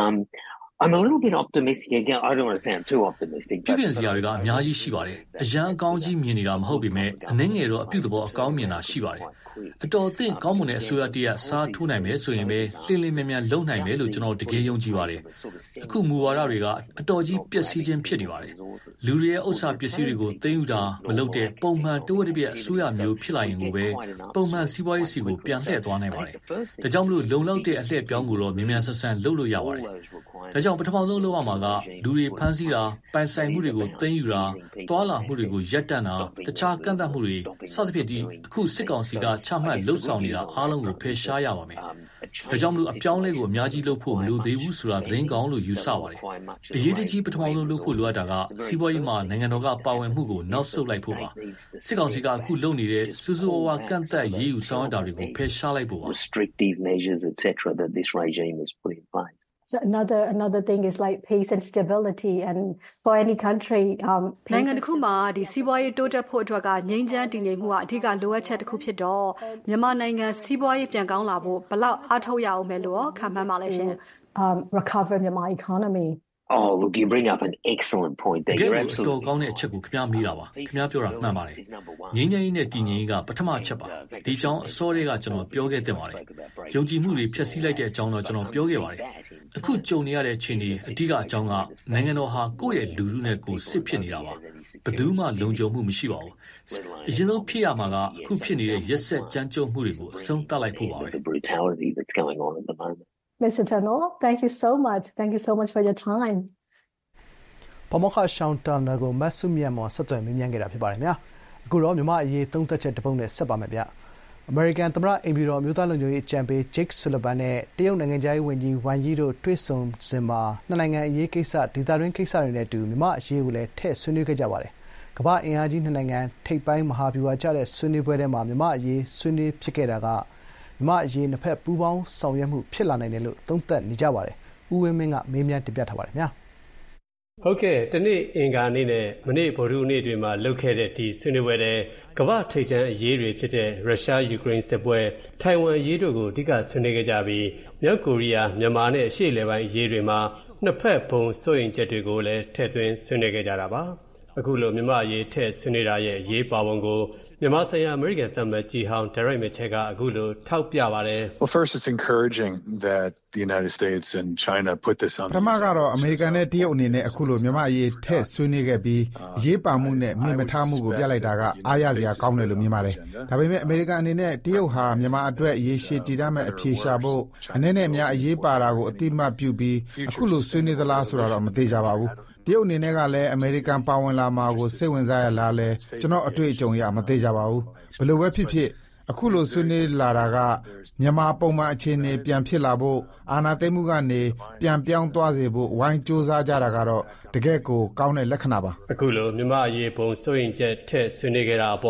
I'm a little bit optimistic again. I don't want to sound too optimistic. ပြုပြင်စရာတွေကအများကြီးရှိပါတယ်။အရန်အကောင်းကြီးမြင်နေတာမဟုတ်ပေမဲ့အနှင်းငယ်တော့အပြုသဘောအကောင်းမြင်တာရှိပါတယ်။အတော်အသင့်ကောင်းမွန်တဲ့အစိုးရတရက်စားထိုးနိုင်မယ်ဆိုရင်ပဲလှင်လင်းမြန်မြန်လုံနိုင်မယ်လို့ကျွန်တော်တကယ်ယုံကြည်ပါတယ်။အခုမူဝါဒတွေကအတော်ကြီးပျက်စီးခြင်းဖြစ်နေပါတယ်။လူတွေရဲ့ဥစ္စာပစ္စည်းတွေကိုသိမ်းယူတာမလုပ်တဲ့ပုံမှန်တဝက်တစ်ပြက်အစိုးရမျိုးဖြစ်လာရင်ကိုပဲပုံမှန်စီးပွားရေးစီကိုပြန်လှည့်သွားနိုင်ပါတယ်။ဒါကြောင့်မလို့လုံလောက်တဲ့အလှည့်ပြောင်းကိုတော့မြန်မြန်ဆန်ဆန်လုပ်လို့ရပါတယ်။ဒါကြောင့်ပထမဆုံးလုပ်ရမှာကလူတွေဖမ်းဆီးတာပိုင်ဆိုင်မှုတွေကိုသိမ်းယူတာတွာလာမှုတွေကိုရပ်တန့်တာတခြားကန့်သတ်မှုတွေစသဖြင့်ဒီအခုစစ်ကောင်စီကချမှတ်လှုပ်ဆောင်နေတာအားလုံးကိုဖယ်ရှားရပါမယ်။ဒါကြောင့်မလို့အပြောင်းလဲကိုအများကြီးလုပ်ဖို့မလိုသေးဘူးဆိုတာသတင်းကောင်းလို့ယူဆပါတယ်။အရေးတကြီးပထမဆုံးလုပ်ဖို့လိုအပ်တာကစီးပွားရေးမှာနိုင်ငံတော်ကပါဝင်မှုကိုနောက်ဆုတ်လိုက်ဖို့ပါ။စစ်ကောင်စီကအခုလုပ်နေတဲ့စူးစူးဝါးဝါကန့်သတ်ရေးယူဆောင်တာတွေကိုဖယ်ရှားလိုက်ဖို့ပါ။ Restrictive measures etc that this regime has put in place. So another thing is like peace and stability and for any country နိုင်ငံတစ်ခုမှာဒီစီးပွားရေးတိုးတက်ဖို့အတွက်ကငြိမ်းချမ်းတည်ငြိမ်မှုကအဓိကလိုအပ်ချက်တစ်ခုဖြစ်တော့မြန်မာနိုင်ငံစီးပွားရေးပြန်ကောင်းလာဖို့ဘယ်လောက်အားထုတ်ရအောင်မယ်လို့ခံမှန်းပါလဲရှင် recover Myanmar economy Oh, look, you bring up an excellent point there. You're absolutely တော်ကောင်းတဲ့အချက်ကိုခင်ဗျားမေးတာပါ။ခင်ဗျားပြောတာမှန်ပါတယ်။ငြိမ်းချမ်းရေးနဲ့တည်ငြိမ်ရေးကပထမအချက်ပါ။ဒီကြောင်းအစောတွေကကျွန်တော်ပြောခဲ့တဲ့ပါတယ်။ယုံကြည်မှုတွေဖျက်ဆီးလိုက်တဲ့အကြောင်းတော့ကျွန်တော်ပြောခဲ့ပါတယ်။အခုကြုံနေရတဲ့အခြေအနေအဓိကအကြောင်းကနိုင်ငံတော်ဟာကိုယ့်ရဲ့လူထုနဲ့ကိုယ်စစ်ဖြစ်နေတာပါ။ဘယ်သူမှလုံခြုံမှုမရှိပါဘူး။အရင်ဆုံးဖြစ်ရမှာကအခုဖြစ်နေတဲ့ရက်ဆက်ကြမ်းကြုတ်မှုတွေကိုအဆုံးသတ်လိုက်ဖို့ပါပဲ။ the brutality that's going on at the moment. Mr. Tanola, thank you so much. Thank you so much for your time. ပမောက္ခရှောင်းတန်နာကိုမတ်ဆုမြတ်မော်ဆက်သွယ်မေးမြန်းခဲ့တာဖြစ်ပါတယ်ဗျာအခုတော့မြန်မာအရေးသုံးသက်ချက်တစ်ပုဒ်နဲ့ဆက်ပါမယ်ဗျအမေရိကန်သမ္မတအိမ်ဖြူတော်အမျိုးသားလုံခြုံရေးအကြံပေး Jake Sullivan နဲ့တရုတ်နိုင်ငံခြားရေးဝန်ကြီးဝမ်ယီတို့တွေ့ဆုံစဉ်မှာနှစ်နိုင်ငံအရေးကိစ္စဒေသတွင်းကိစ္စတွေနဲ့အတူမြန်မာအရေးကိုလည်းထည့်ဆွေးနွေးခဲ့ကြပါတယ်ကမ္ဘာအင်အားကြီးနှစ်နိုင်ငံထိပ်ပိုင်းမဟာဗျူဟာကျတဲ့ဆွေးနွေးပွဲထဲမှာမြန်မာအရေးဆွေးနွေးဖြစ်ခဲ့တာကမြန်မာအရေးနှစ်ဖက်ပူးပေါင်းဆောင်ရွက်မှုဖြစ်လာနိုင်တယ်လို့သုံးသပ်နေကြပါတယ်ဦးဝင်းမင်းကမေးမြန်းတင်ပြထားပါတယ်ဗျာဟုတ်ကဲ့ဒီနေ့အင်္ဂါနေ့နဲ့မနေ့ဗုဒ္ဓဟူးနေ့တွေမှာလုပ်ခဲ့တဲ့ဒီဆွေးနွေးပွဲတဲ့ကမ္ဘာထိပ်တန်းအရေးတွေဖြစ်တဲ့ရုရှားယူကရိန်းစစ်ပွဲထိုင်ဝမ်အရေးတို့ကိုအဓိကဆွေးနွေးခဲ့ကြပြီးမြောက်ကိုရီးယားမြန်မာနဲ့အရှေ့အလယ်ပိုင်းအရေးတွေမှာနှစ်ဖက်ဘုံစိုးရိမ်ချက်တွေကိုလည်းထည့်သွင်းဆွေးနွေးခဲ့ကြတာပါအခုလိုမြန်မာအရေးထည့်ဆွေးနွေးတာရဲ့အရေးပါပုံကိုမြန်မာဆိုင်ရာအမေရိကန်သမ္မတကြီးဟောင်း Derek Mitchell ကအခုလိုထောက်ပြပါတယ် Well, first it's encouraging that the United States and China put this on. ပထမကတော့အမေရိကန်နဲ့တရုတ်အနေနဲ့အခုလိုမြန်မာအရေးထည့်ဆွေးနွေးခဲ့ပြီးအရေးပါမှုနဲ့မြင့်မထားမှုကိုပြလိုက်တာကအားရစရာကောင်းတယ်လို့မြင်ပါတယ်ဒါပေမဲ့အမေရိကန်အနေနဲ့တရုတ်ဟာမြန်မာအတွက်အရေးရှိတည်ရမယ့်အဖြေရှာဖို့အနေနဲ့များအရေးပါတာကိုအတိအမှတ်ပြုပြီးအခုလိုဆွေးနွေးသလားဆိုတာတော့မသိကြပါဘူးတရုတ်အနေနဲ့ကလည်းအမေရိကန်ပါဝင်လာမှာကိုစိတ်ဝင်စားရလားလဲကျွန်တော်အတွေ့အကြုံရမသိကြပါဘူးဘယ်လိုပဲဖြစ်ဖြစ်အခုလိုဆွေးနွေးလာတာကမြန်မာပုံမှန်အခြေအနေပြန်ဖြစ်လာဖို့အာဏာသိမ်းမှုကနေပြန်ပြောင်းသွားစေဖို့ဝိုင်းစူးစမ်းကြတာကတော့တကယ့်ကိုကောင်းတဲ့လက္ခဏာပါအခုလိုမြန်မာအရေးပုံစိုးရင်ချက်ထက်ဆွေးနွေးခဲ့တာအပေါ်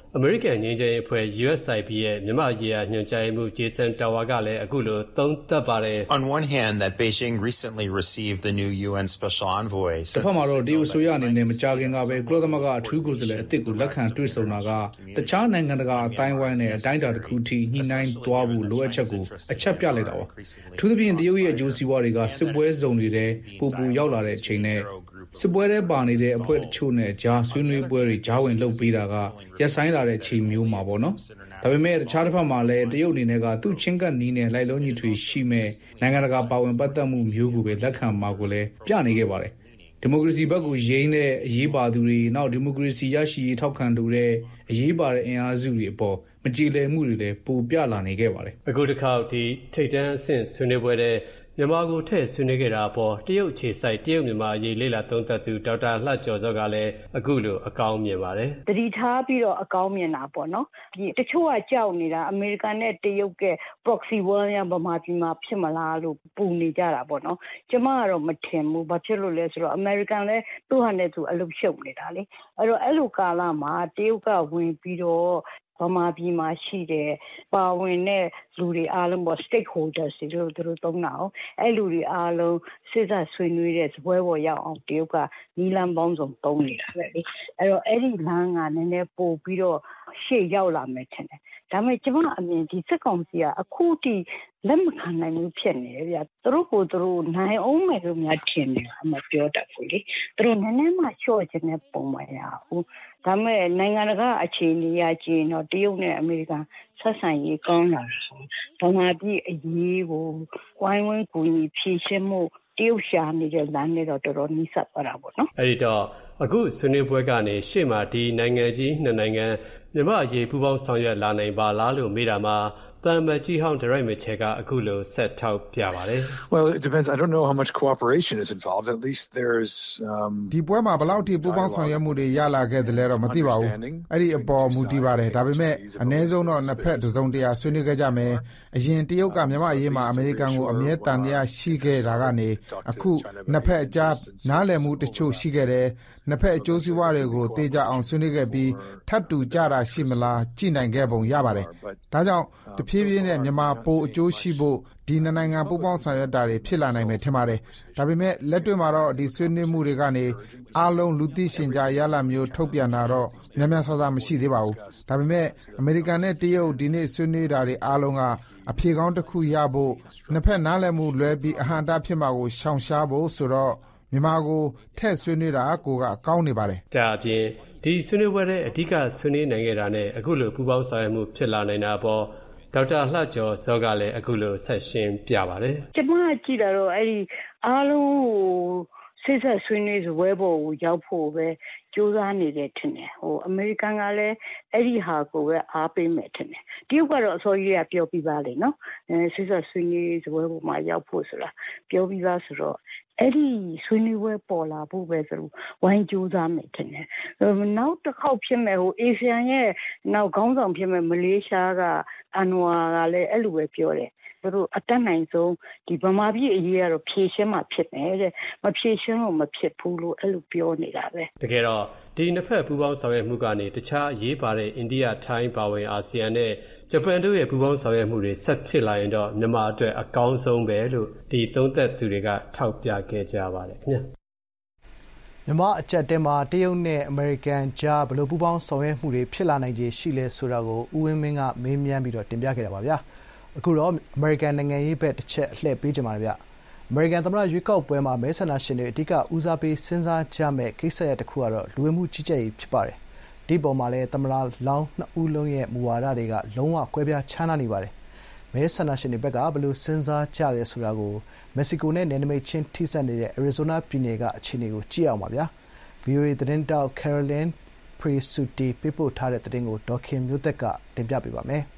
အမေရိကန်ငြိမ်းချမ်းရေးအဖွဲ့ USIP ရဲ့မြန်မာရေးရာညွှန်ကြားရေးမှူး Jason Tower ကလည်းအခုလိုသုံးသပ်ပါတယ် On one hand that Beijing recently received the new UN special envoy တစ်ဖက်မှာတော့တရုတ်ဆိုရအနေနဲ့မကြာခင်ကပဲကုလသမဂ္ဂအထူးကိုယ်စားလှယ်အသစ်ကိုလက်ခံတွေ့ဆုံတာကတခြားနိုင်ငံတကာအတိုင်းအဝိုင်းနဲ့အတိုင်းအတာတစ်ခုထိညှိနှိုင်းသွားဖို့လိုအပ်ချက်ကိုအချက်ပြလိုက်တာပါအထူးသဖြင့်တရုတ်ရဲ့အကျိုးစီးပွားတွေကစစ်ပွဲဇုံတွေထဲပိုပိုရောက်လာတဲ့အချိန်နဲ့စစ်ပွဲထဲပါနေတဲ့အဖွဲ့တချို့နဲ့ကြားဆွေးနွေးပွဲတွေကြားဝင်လုပ်ပေးတာကရက်ဆိုင်လာတဲ့အချိန်မျိုးမှာပေါ့နော်ဒါပေမဲ့တခြားတစ်ဖက်မှာလည်းတရုတ်အနေနဲ့ကသူ့ချင်းကပ်နီးနဲ့လိုက်လုံးညီထွေရှိမဲ့နိုင်ငံတကာပါဝင်ပတ်သက်မှုမျိုးကိုပဲလက်ခံမှာကိုလည်းပြနေခဲ့ပါတယ်ဒီမိုကရေစီဘက်ကိုရင်းတဲ့အရေးပါသူတွေနောက်ဒီမိုကရေစီရရှိရေးထောက်ခံတူတဲ့အရေးပါတဲ့အင်အားစုတွေအပေါ်မကြည်လည်မှုတွေလည်းပိုပြလာနေခဲ့ပါတယ်အခုတစ်ခါဒီထိပ်တန်းအဆင့်ဆွေးနွေးပွဲတဲ့မြန်မာကိုထည့်ဆွေးနွေးခဲ့တာပေါ်တရုတ်ခြေစိုက်တရုတ်မြန်မာရေးလေ့လာသုံးသပ်သူဒေါက်တာလှကျော်စောကလည်းအခုလိုအကောင်းမြင်ပါတယ်တတိထားပြီးတော့အကောင်းမြင်တာပေါ့နော်ဒီတချို့ကကြောက်နေတာအမေရိကန်နဲ့တရုတ်က proxy war ရဗမာပြည်မှာဖြစ်မလားလို့ပူနေကြတာပေါ့နော်ကျမကတော့မထင်ဘူးဘာဖြစ်လို့လဲဆိုတော့အမေရိကန်လည်းသူ့ဟာနဲ့သူအလုပ်ရှုပ်နေတာလေအဲ့လိုကာလမှာတရုတ်ကဝင်ပြီးတော့ဗမာပြည်မှာရှိတဲ့ပါဝင်တဲ့လူတွေအားလုံးပေါ့ stakeholders တွေသူတို့သုံးတာအောင်အဲ့လူတွေအားလုံးစစ်ဆက်ဆွေးနွေးတဲ့စပွဲပေါ်ရောက်အောင်တရုတ်ကနီလန်ပေါင်းစုံသုံးနေတာပဲလေအဲ့တော့အဲ့ဒီလမ်းကနည်းနည်းပို့ပြီးတော့ရှေ့ရောက်လာမယ်ထင်တယ်ဒါပေမဲ့ကျမအမြင်ဒီစစ်ကောင်စီကအခုထိလက်မခံနိုင်ဘူးဖြစ်နေတယ်ဗျသူတို့ကိုသူတို့နိုင်အောင်မယ်လို့များထင်တယ်အမပြောတတ်ဘူးလေသူတို့နည်းနည်းမှလျှော့ခြင်းနဲ့ပုံမရဘူးဒါပေမဲ့နိုင်ငံတကာအခြေအနေအရကြည့်တော့တရုတ်နဲ့အမေရိကန်ဆက်ဆံရေးကောင်းလာတယ်ဗမာပြည်အရေးကိုဝိုင်းဝန်းကူညီဖြည့်ရှင်းမှုတရုတ်ရှာနေတဲ့လမ်းနဲ့တော့တော်တော်နီးစပ်သွားတာပေါ့နော်အဲ့ဒီတော့အခုဆွေးနွေးပွဲကနေရှေ့မှာဒီနိုင်ငံကြီးနှစ်နိုင်ငံမြန်မာအရေးပူးပေါင်းဆောင်ရွက်လာနိုင်ပါလားလို့မေးတာမှာတမ်မကြီးဟောင်း Derek Mitchell ကအခုလိုဆက်ထောက်ပြပါတယ် Well it depends I don't know how much cooperation is involved at least there's ဒီပွဲမှာဘယ်လောက်ထိပူးပေါင်းဆောင်ရွက်မှုတွေရလာခဲ့တယ်လဲတော့မသိပါဘူးအဲ့ဒီအပေါ်မူတည်ပါတယ်ဒါပေမဲ့အနည်းဆုံးတော့နှစ်ဖက်တစ်စုံတရာဆွေးနွေးခဲ့ကြမယ်အရင်တရုတ်ကမြန်မာအရေးမှာအမေရိကန်ကိုအမြဲတမ်းတရားရှိခဲ့တာကနေအခုနှစ်ဖက်အကြားနားလည်မှုတချို့ရှိခဲ့တယ်နှစ်ဖက်အကျိုးစီးပွားတွေကိုတေချာအောင်ဆွေးနွေးခဲ့ပြီးထပ်တူကြတာရှိမလားကြည့်နိုင်ခဲ့ပုံရပါတယ်ဒါကြောင့်တဖြည်းဖြည်းနဲ့မြန်မာပိုအကျိုးရှိဖို့ဒီနိုင်ငံပူးပေါင်းဆောင်ရွက်တာတွေဖြစ်လာနိုင်မယ်ထင်ပါတယ်ဒါပေမဲ့လက်တွေ့မှာတော့ဒီဆွေးနွေးမှုတွေကနေအားလုံးလူသိရှင်ကြားရလာမျိုးထုတ်ပြန်တာတော့များများဆဆမရှိသေးပါဘူးဒါပေမဲ့အမေရိကန်နဲ့တရုတ်ဒီနေ့ဆွေးနွေးတာတွေအားလုံးကအဖြေကောင်းတစ်ခုရဖို့နှစ်ဖက်နားလည်မှုလွဲပြီးအဟံတာဖြစ်မှာကိုရှောင်ရှားဖို့ဆိုတော့မြန်မာကိုထည့်ဆွေးနွေးတာကိုကကောင်းနေပါတယ်ဒါအပြင်ဒီဆွေးနွေးပွဲတဲ့အဓိကဆွေးနွေးနိုင်ခဲ့တာနဲ့အခုလိုပူးပေါင်းဆောင်ရွက်မှုဖြစ်လာနိုင်တာပေါ့ဒေါက်တာလှကျော်စောကလည်းအခုလိုဆက်ရှင်းပြပါတယ်ကျမကြည့်တာတော့အဲ့ဒီအားလုံးစစ်ဆက်ဆွေးနွေးစပွဲပေါ်ကိုရောက်ဖို့ပဲကြိုးစားနေတယ်ထင်တယ်အမေရိကန်ကလည်းအဲ့ဒီဟာကိုပဲအားပေးမယ်ထင်တယ်တရုတ်ကတော့အစောကြီးကပြောပြီးသားလေနော်စစ်ဆက်ဆွေးနွေးစပွဲပေါ်မှာရောက်ဖို့ဆိုတာပြောပြီးသားဆိုတော့အဲ့ဒီဆွေးနွေးပွဲပေါ်လာဖို့ပဲဆိုတော့ဝိုင်းကြိုးစားမယ်ထင်တယ်နောက်တစ်ခေါက်ဖြစ်မဲ့အာဆီယံရဲ့နောက်ခေါင်းဆောင်ဖြစ်မဲ့မလေးရှားကအန်ဝါကလည်းအဲ့လိုပဲပြောတယ်သူတို့အတက်နိုင်ဆုံးဒီဗမာပြည်အရေးကတော့ဖြည့်ရှင်းမှဖြစ်မယ်တဲ့မဖြည့်ရှင်းလို့မဖြစ်ဘူးလို့အဲ့လိုပြောနေတာပဲတကယ်တော့ဒီနှစ်ဖက်ပူးပေါင်းဆောင်ရွက်မှုကနေတခြားအရေးပါတဲ့အိန္ဒိယထိုင်းပါဝင်အာဆီယံနဲ့ဂျပန်တို့ရဲ့ပူးပေါင်းဆောင်ရွက်မှုတွေဆက်ဖြစ်လာရင်တော့မြန်မာအတွက်အကောင်းဆုံးပဲလို့ဒီသုံးသက်သူတွေကထောက်ပြခဲ့ကြပါတယ်ခင်ဗျာမြန်မာအကြက်တဲမှာတရုတ်နဲ့အမေရိကန်ကြားဘယ်လိုပူးပေါင်းဆောင်ရွက်မှုတွေဖြစ်လာနိုင်ခြေရှိလဲဆိုတာကိုဦးဝင်းမင်းကမေးမြန်းပြီးတော့တင်ပြခဲ့တာပါဗျာအခုတော့အမေရိကန်နိုင်ငံရေးဘက်တစ်ချက်လှည့်ပေးကြပါမယ်ဗျအမေရိကန်သမ္မတရွေးကောက်ပွဲမှာမဲဆန္ဒရှင်တွေအဓိကဦးစားပေးစဉ်းစားကြမဲ့ကိစ္စရပ်တစ်ခုကတော့လူဝင်မှုကြီးကြပ်ရေးဖြစ်ပါတယ်ဒီပုံမှာလည်းသမ္မတလောင်းနှစ်ဦးလုံးရဲ့မူဝါဒတွေကလုံးဝကွဲပြားခြားနားနေပါတယ်မဲဆန္ဒရှင်တွေဘက်ကဘယ်လိုစဉ်းစားကြရဲဆိုတာကိုမက္ကဆီကိုနဲ့နယ်နိမိတ်ချင်းထိစပ်နေတဲ့အရီဇိုနာပြည်နယ်ကအခြေအနေကိုကြည့်အောင်ပါဗျာ VOA သတင်းတောက် Caroline Presutti ပေးပို့ထားတဲ့သတင်းကိုဒေါခင်မျိုးသက်ကတင်ပြပေးပါမယ်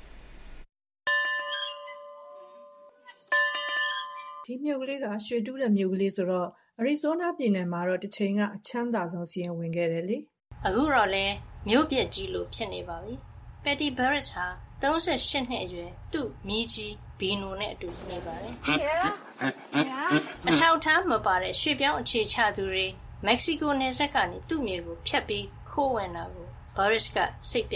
ဒီမြို့ကလေးကရွှေတူးတဲ့မြို့ကလေးဆိုတော့အရီဇိုနာပြည်နယ်မှာတော့တစ်ချိန်ကအချမ်းသာဆုံးစီရင်ဝင်ခဲ့တယ်လေအခုတော့လဲမြို့ပြက်ကြီးလို့ဖြစ်နေပါပြီပက်တီဘရစ်ဟာ38နှစ်အရွယ်သူ့မိကြီးဘီနိုနဲ့အတူနေပါတယ်အထောက်ထားမပါတဲ့ရွှေပြောင်းအခြေချသူတွေမက္ကဆီကိုနယ်စပ်ကနေသူ့မြေကိုဖျက်ပြီးခိုးဝင်တာကိုဘရစ်ကစိတ်ပြက်နေတာ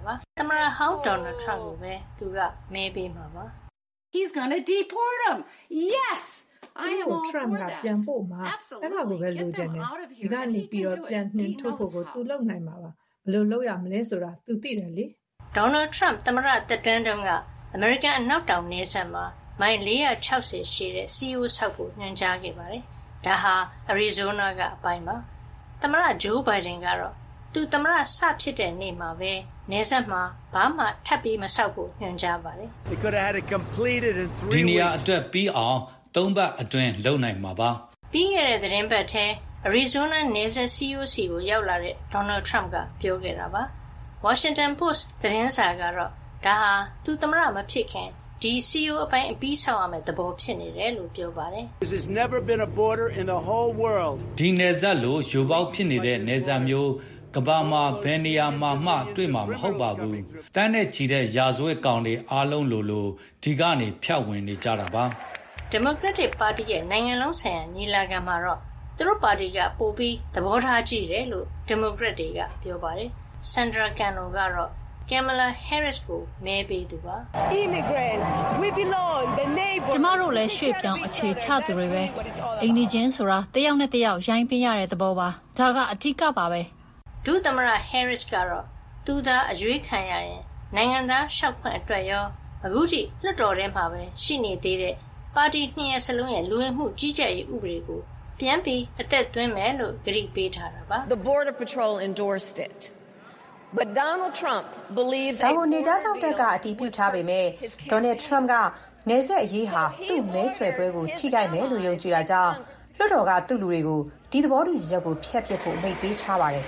ပါသမ္မတဟောင်းဒေါ်နယ်ထရန့်ကိုပဲသူကမဲပေးမှာပါ He's going to deport him. Yes. I am all Trump ကပြန်ပို့မှာအဲ့ဒါကိုပဲလိုချင်တယ်ဒီကနေပြီးတော့ပြန်နှင်ထုတ်ဖို့ကိုသူလုပ်နိုင်မှာပါဘယ်လိုလုပ်ရမလဲဆိုတာသူသိတယ်လေဒေါ်နယ်ထရန့်သမ္မတတက်တန်းတုန်းကအမေရိကန်အနောက်တောင်နယ်စပ်မှာမိုင်460ရှိတဲ့ CEO ဆောက်ဖို့ညွှန်ကြားခဲ့ပါတယ်ဒါဟာအရီဇိုနာကအပိုင်းပါသမ္မတဂျိုးဘိုင်ဒန်ကတော့သူသမ္မတစဖြစ်တဲ့နေ့မှာပဲနယ်စပ်မှာဘာမှထပ်ပြီးမဆောက်ဖို့ညွှန်ကြားပါတယ်ဒီနေရာအတွက်ပြီးအောင်3ပတ်အတွင်းလုပ်နိုင်မှာပါပြီးခဲ့တဲ့သတင်းပတ်ထဲအရီဇိုနာနယ်စပ် COC ကိုရောက်လာတဲ့ဒေါ်နယ်ထရန့်ကပြောခဲ့တာပါ Washington Post သတင်းစာကတော့ဒါဟာသူသမ္မတမဖြစ်ခင်ဒီ CEO အပိုင်းအပြီးဆောက်ရမယ့်သဘောဖြစ်နေတယ်လို့ပြောပါတယ် This has never been a border in the whole world ဒီနယ်စပ်လို့ယူပေါက်ဖြစ်နေတဲ့နယ်စပ်မျိုးကဘာမှာဘယ်နေရာမှာမှတွေ့မှာမဟုတ်ပါဘူးတန်းနဲ့ချီတဲ့ရာဇဝတ်ကောင်တွေအားလုံးလိုဒီကနေဖြတ်ဝင်နေကြတာပါ Democratic Party ရဲ့နိုင်ငံလုံးဆိုင်ရာညီလာခံမှာတော့သူတို့ပါတီကပိုပြီးသဘောထားကြည့်တယ်လို့ Democrat တွေကပြောပါတယ် Sandra Cano ကတော့ Kamala Harris ကိုမဲပေးသူပါ Immigrants we belong the neighbor ကျမတို့လည်းရွှေ့ပြောင်းအခြေချသူတွေပဲအိမ်နီးချင်းဆိုတာတယောက်နဲ့တယောက်ရိုင်းပင်းရတဲ့သဘောပါဒါကအထူးကပါပဲဒုသမ္မတ Harris ကတော့သူသာအရွေးခံရရင်နိုင်ငံသားရှောက်ခွင့်အတွက်ရောအခုထိလွှတ်တော်ထဲမှာပဲရှိနေသေးတဲ့ပါတီနှစ်ရပ်စလုံးရဲ့လူဝင်မှုကြီးကြပ်ရေးဥပဒေကိုပြန်ပြီးအသက်သွင်းမယ်လို့ကြေညာပေးထားတာပါ The Border Patrol endorsed it But Donald Trump believes ဒါကိုနေကြားဆောင်တက်ကအတည်ပြုထားပေမဲ့ဒေါ်နယ်ထရန့်ကနေဆက်အရေးဟာသူ့မဲဆွယ်ပွဲကိုထိခိုက်မယ်လို့ယုံကြည်တာကြောင့်လွှတ်တော်ကသူ့လူတွေကိုဒီသဘောတူညီချက်ကိုဖျက်ပစ်ဖို့မိန့်ပေးထားပါတယ်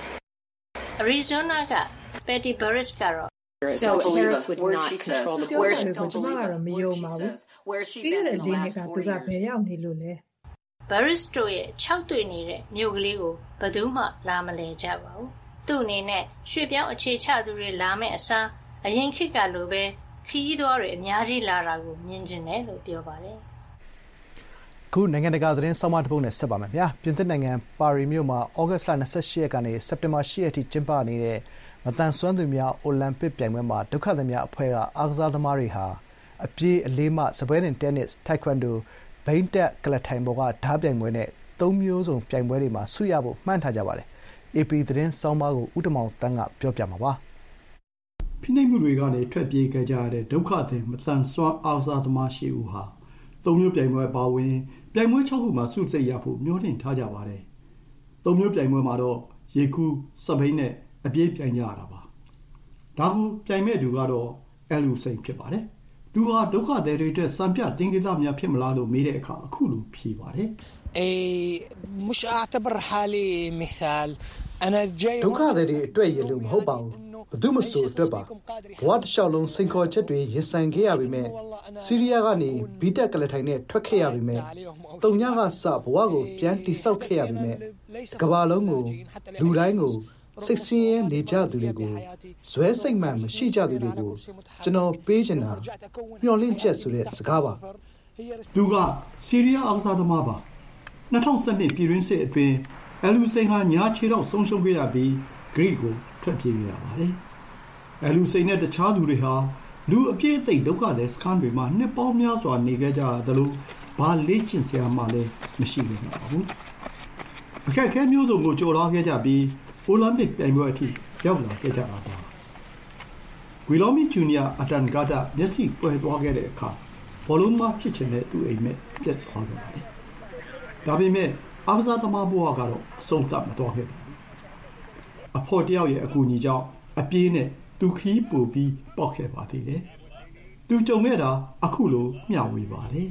Arizona က Patty Burris ကတော့ So Harris would not control the border. ကျွန်မကတော့မယုံပါဘူးပြီးခဲ့တဲ့လေးနှစ်ကသူကဘယ်ရောက်နေလို့လဲ Burris တို့ရဲ့6တွေ့နေတဲ့မြို့ကလေးကိုဘယ်သူမှလာမလဲကြပါဘူးသူ့အနေနဲ့ရွှေပြောင်းအခြေချသူတွေလာမယ့်အစားအရင်ခေတ်ကလိုပဲခီးသွားတွေအများကြီးလာတာကိုမြင်ကျင်တယ်လို့ပြောပါတယ်ခုနိုင်ငံတကာသတင်းဆောင်းပါးတစ်ပုဒ်နဲ့ဆက်ပါမယ်ဗျာပြင်သစ်နိုင်ငံပါရီမြို့မှာဩဂတ်စ်လ28ရက်ကနေစက်တင်ဘာ10ရက်ထိကျင်းပနေတဲ့မတန်ဆွမ်းသူများအိုလံပစ်ပြိုင်ပွဲမှာဒုက္ခသည်များအဖွဲ့ကအားကစားသမားတွေဟာအပြေးအလေးမစပွဲတင်တင်းနစ်ထိုက်ကွန်ဒိုဘိန်းတက်ကလထိုင်ပေါ်ကဓားပြိုင်ပွဲနဲ့၃မျိုးစုံပြိုင်ပွဲတွေမှာဆုရဖို့မှန်းထားကြပါတယ်AP သတင်းဆောင်းပါးကိုဦးတမောင်တန်းကပြောပြမှာပါဖိနှိပ်မှုတွေကနေထွက်ပြေးခဲ့ကြရတဲ့ဒုက္ခသည်မတန်ဆွမ်းအားကစားသမား8ဦးဟာ၃မျိုးပြိုင်ပွဲပါဝင်ပြိုင်ပွဲ6ခုမှာဆုစိတ်ရဖို့မျှော်လင့်ထားကြပါတယ်၃မျိုးပြိုင်ပွဲမှာတော့ရေကူးစပိန်နဲ့အပြေးပြိုင်ကြရတာပါဒါကိုပြိုင်မဲ့သူကတော့အလူစိန်ဖြစ်ပါတယ်သူဟာဒုက္ခသည်တွေအတွက်စံပြသင်္ကေတများဖြစ်မလားလို့မေးတဲ့အခါအခုလိုဖြေပါတယ် مش اعتبر حالي مثال انا جاي ဒုက္ခသည်တွေအတွက်ရလို့မဟုတ်ပါဘူးဘယ်သူမှဆိုအတွက်ပါဘဝတစ်လျှောက်လုံးစိန်ခေါ်ချက်တွေရင်ဆိုင်ခဲ့ရပြီမဲ့ဆီးရီးယားကနေဘီတက်ကလထိုင်နဲ့ထွက်ခဲ့ရပြီမဲ့တုံညကစဘဝကိုပြန်တိဆောက်ခဲ့ရပြီမဲ့ကမ္ဘာလုံးကိုလူတိုင်းကိုစိတ်ဆင်းရဲနေကြသူတွေကိုဇွဲစိတ်မှန်မရှိကြသူတွေကိုကျွန်တော်ပေးချင်တာမျှော်လင့်ချက်ဆိုတဲ့စကားပါသူကဆီးရီးယားအောင်စားသမားပါ2012ပြည်တွင်းစစ်အတွင်းအလူစိန်ဟာညာခြေတော့ဆုံးရှုံးခဲ့ရပြီးဂရိကိုထွက်ပြေးခဲ့ရပါတယ်အလူစိန်နဲ့တခြားသူတွေဟာလူအပြည့်အသိဒုက္ခသည်စခန်းတွေမှာနှစ်ပေါင်းများစွာနေခဲ့ကြတယ်လို့ဘာလေ့ကျင့်စရာမှလည်းမရှိခဲ့ပါဘူးအခက်အခဲမျိုးစုံကိုကြော်လွှားခဲ့ကြပြီးအိုလံပစ်ပြိုင်ပွဲအထိရောက်လာခဲ့ကြတာပါဂွီလိုမီဂျူနီယာအတန်ဂါတာမျက်စိပွယ်သွားခဲ့တဲ့အခါဘောလုံးမဖြစ်ချင်တဲ့သူ့အိမ်မက်ပြတ်သွားခဲ့ပါတယ်ဒါပေမဲ့အားကစားသမားဘဝကတော့အဆုံးသတ်မသွားခဲ့ပါဘူးအဖော်တယောက်ရဲ့အကူအညီကြောင့်အပြေးနဲ့သူခီးပို့ပြီးပေါက်ခဲ့ပါသေးတယ်သူကြုံခဲ့တာအခုလိုမျှဝေပါတယ်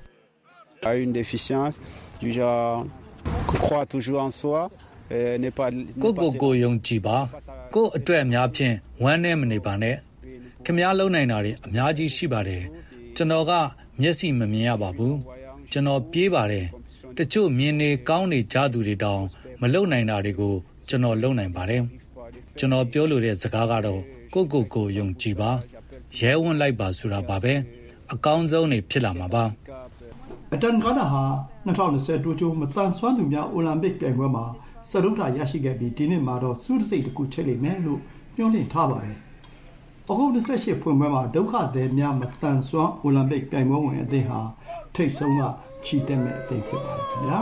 une déficience du genre croit toujours en soi n'est pas ကိုယုံကြည်ပါကိုအတွက်အများဖြင့်ဝမ်းနဲ့မနေပါနဲ့ခင်ဗျားလုံနိုင်တာတွေအများကြီးရှိပါတယ်ကျွန်တော်ကမျက်စိမမြင်ရပါဘူးကျွန်တော်ပြေးပါတယ်တချို့မြင်နေကောင်းနေကြသူတွေတောင်မလုံနိုင်တာတွေကိုကျွန်တော်လုံနိုင်ပါတယ်ကျွန်တော်ပြောလိုတဲ့စကားကတော့ကိုယုံကြည်ပါရဲဝံ့လိုက်ပါဆိုတာပါပဲအကောင်းဆုံးနေဖြစ်လာမှာပါအတန်ဂါနာဟာ2020တိုကျိုမတန်ဆွမ်းသူများအိုလံပစ်ပြိုင်ပွဲမှာစရုပ်ထာရရှိခဲ့ပြီးဒီနှစ်မှာတော့စုတစိတ်တစ်ခုချက်လိမ့်မယ်လို့ပြောလင့်ထားပါတယ်အခု28ဖွင့်ပွဲမှာဒုက္ခသည်များမတန်ဆွမ်းအိုလံပစ်ပြိုင်ပွဲဝင်အသင်းဟာထိပ်ဆုံးကချီတက်မဲ့အသင်းဖြစ်ပါတယ်ခင်ဗျာ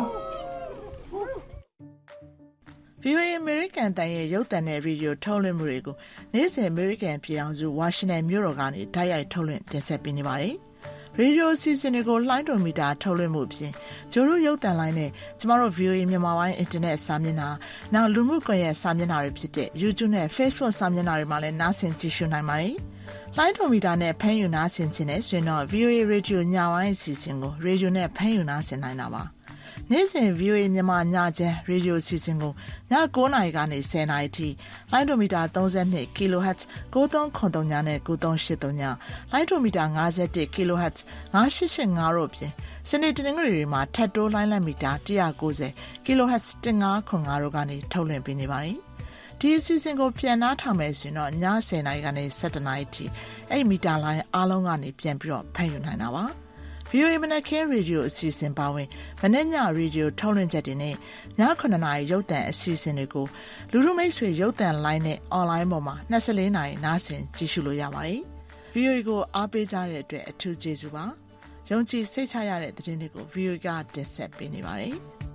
VOA American တန်ရဲ့ရုပ်သံနဲ့ရေဒီယိုထုတ်လွှင့်မှုတွေကိုနေ့စဉ် American ပြည်ထောင်စုဝါရှင်တန်မြို့တော်ကနေတိုက်ရိုက်ထုတ်လွှင့်တင်ဆက်ပေးနေပါတယ်။ရေဒီယိုအစီအစဉ်တွေကိုလိုင်းဒိုမီတာထုတ်လွှင့်မှုအပြင်ကျိုးတို့ရုပ်သံလိုင်းနဲ့ကျမတို့ VOA မြန်မာပိုင်းအင်တာနက်စာမျက်နှာနောက်လူမှုကွန်ရက်စာမျက်နှာတွေဖြစ်တဲ့ YouTube နဲ့ Facebook စာမျက်နှာတွေမှာလည်းနားဆင်ကြည့်ရှုနိုင်ပါတယ်။လိုင်းဒိုမီတာနဲ့ဖမ်းယူနားဆင်ခြင်းနဲ့ဆိုရင်တော့ VOA Radio ညပိုင်းအစီအစဉ်ကိုရေဒီယိုနဲ့ဖမ်းယူနားဆင်နိုင်တာပါ။နေ့စဉ် VOA မြန်မာညချမ်းရေဒီယိုအစီအစဉ်ကိုည9:00 နာရီကနေ10:00 နာရီထိလိုင်းဒိုမီတာ32 kHz 9393နဲ့9383လိုင်းဒိုမီတာ51 kHz 9885တို့ပြင်စနေတနင်္ဂနွေတွေမှာထပ်တိုးလိုင်းလက်မီတာ190 kHz 1505တို့ကနေထုတ်လွှင့်ပေးနေပါတယ်။ဒီအစီအစဉ်ကိုပြန်နှားထောင်မယ်ဆိုရင်တော့ည10:00 နာရီကနေ17:00 နာရီထိအဲ့မီတာလိုင်းအားလုံးကနေပြန်ပြီးတော့ဖမ်းယူနိုင်တာပါ။ VOA မနက်ခင်းရေဒီယိုအစီအစဉ်ပါဝင်မနေ့ညရေဒီယိုထုတ်လွှင့်ချက်တွေနဲ့ည9:00 နာရီရုပ်သံအစီအစဉ်တွေကိုလူထုမိတ်ဆွေရုပ်သံလိုင်းနဲ့အွန်လိုင်းပေါ်မှာ24နာရီနားဆင်ကြည့်ရှုလို့ရပါတယ်။ VOA ကိုအားပေးကြတဲ့အတွက်အထူးကျေးဇူးပါ။ယုံကြည်စိတ်ချရတဲ့သတင်းတွေကို VOA ကတင်ဆက်ပေးနေပါတယ်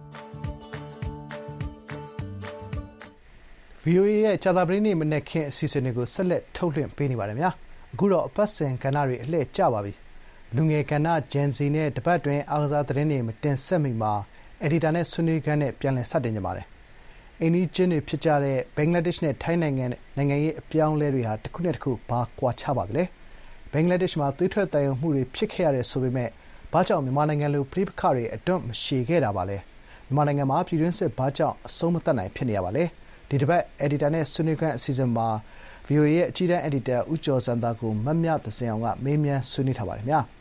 ။ VOA ရဲ့ကြာသပတေးနေ့မနက်ခင်းအစီအစဉ်တွေကိုဆက်လက်ထုတ်လွှင့်ပေးနေပါတယ်ဗျာ။အခုတော့အပတ်စဉ်ကဏ္ဍတွေအလှည့်ကျပါပြီ။လူငယ်ကဏ္ဍ Gen Z နဲ့တပတ်တွင်အားကစားသတင်းတွေမတင်ဆက်မီမှာအက်ဒီတာနဲ့ဆွေးနွေးခန်းနဲ့ပြန်လည်စတင်ကြပါတယ်။အိမ်နီးချင်းတွေဖြစ်ကြတဲ့ဘင်္ဂလားဒေ့ရှ်နဲ့ထိုင်းနိုင်ငံရေးအပြောင်းအလဲတွေဟာတစ်ခုနဲ့တစ်ခုဘာကွာခြားပါသလဲ။ဘင်္ဂလားဒေ့ရှ်မှာသွေးထွက်သံယိုမှုတွေဖြစ်ခဲ့ရတယ်ဆိုပေမဲ့ဘာကြောင့်မြန်မာနိုင်ငံလိုပဋိပက္ခတွေအတွန့်မရှည်ခဲ့တာပါလဲ။မြန်မာနိုင်ငံမှာပြည်တွင်းစစ်ဘာကြောင့်အဆုံးမသတ်နိုင်ဖြစ်နေရပါလဲ။ဒီတစ်ပတ်အက်ဒီတာနဲ့ဆွေးနွေးခန်းအစီအစဉ်မှာ VOA ရဲ့အကြီးတန်းအက်ဒီတာဦးကျော်စံသားကိုမမြသဇင်အောင်ကမေးမြန်းဆွေးနွေးထားပါတယ်ဗျာ။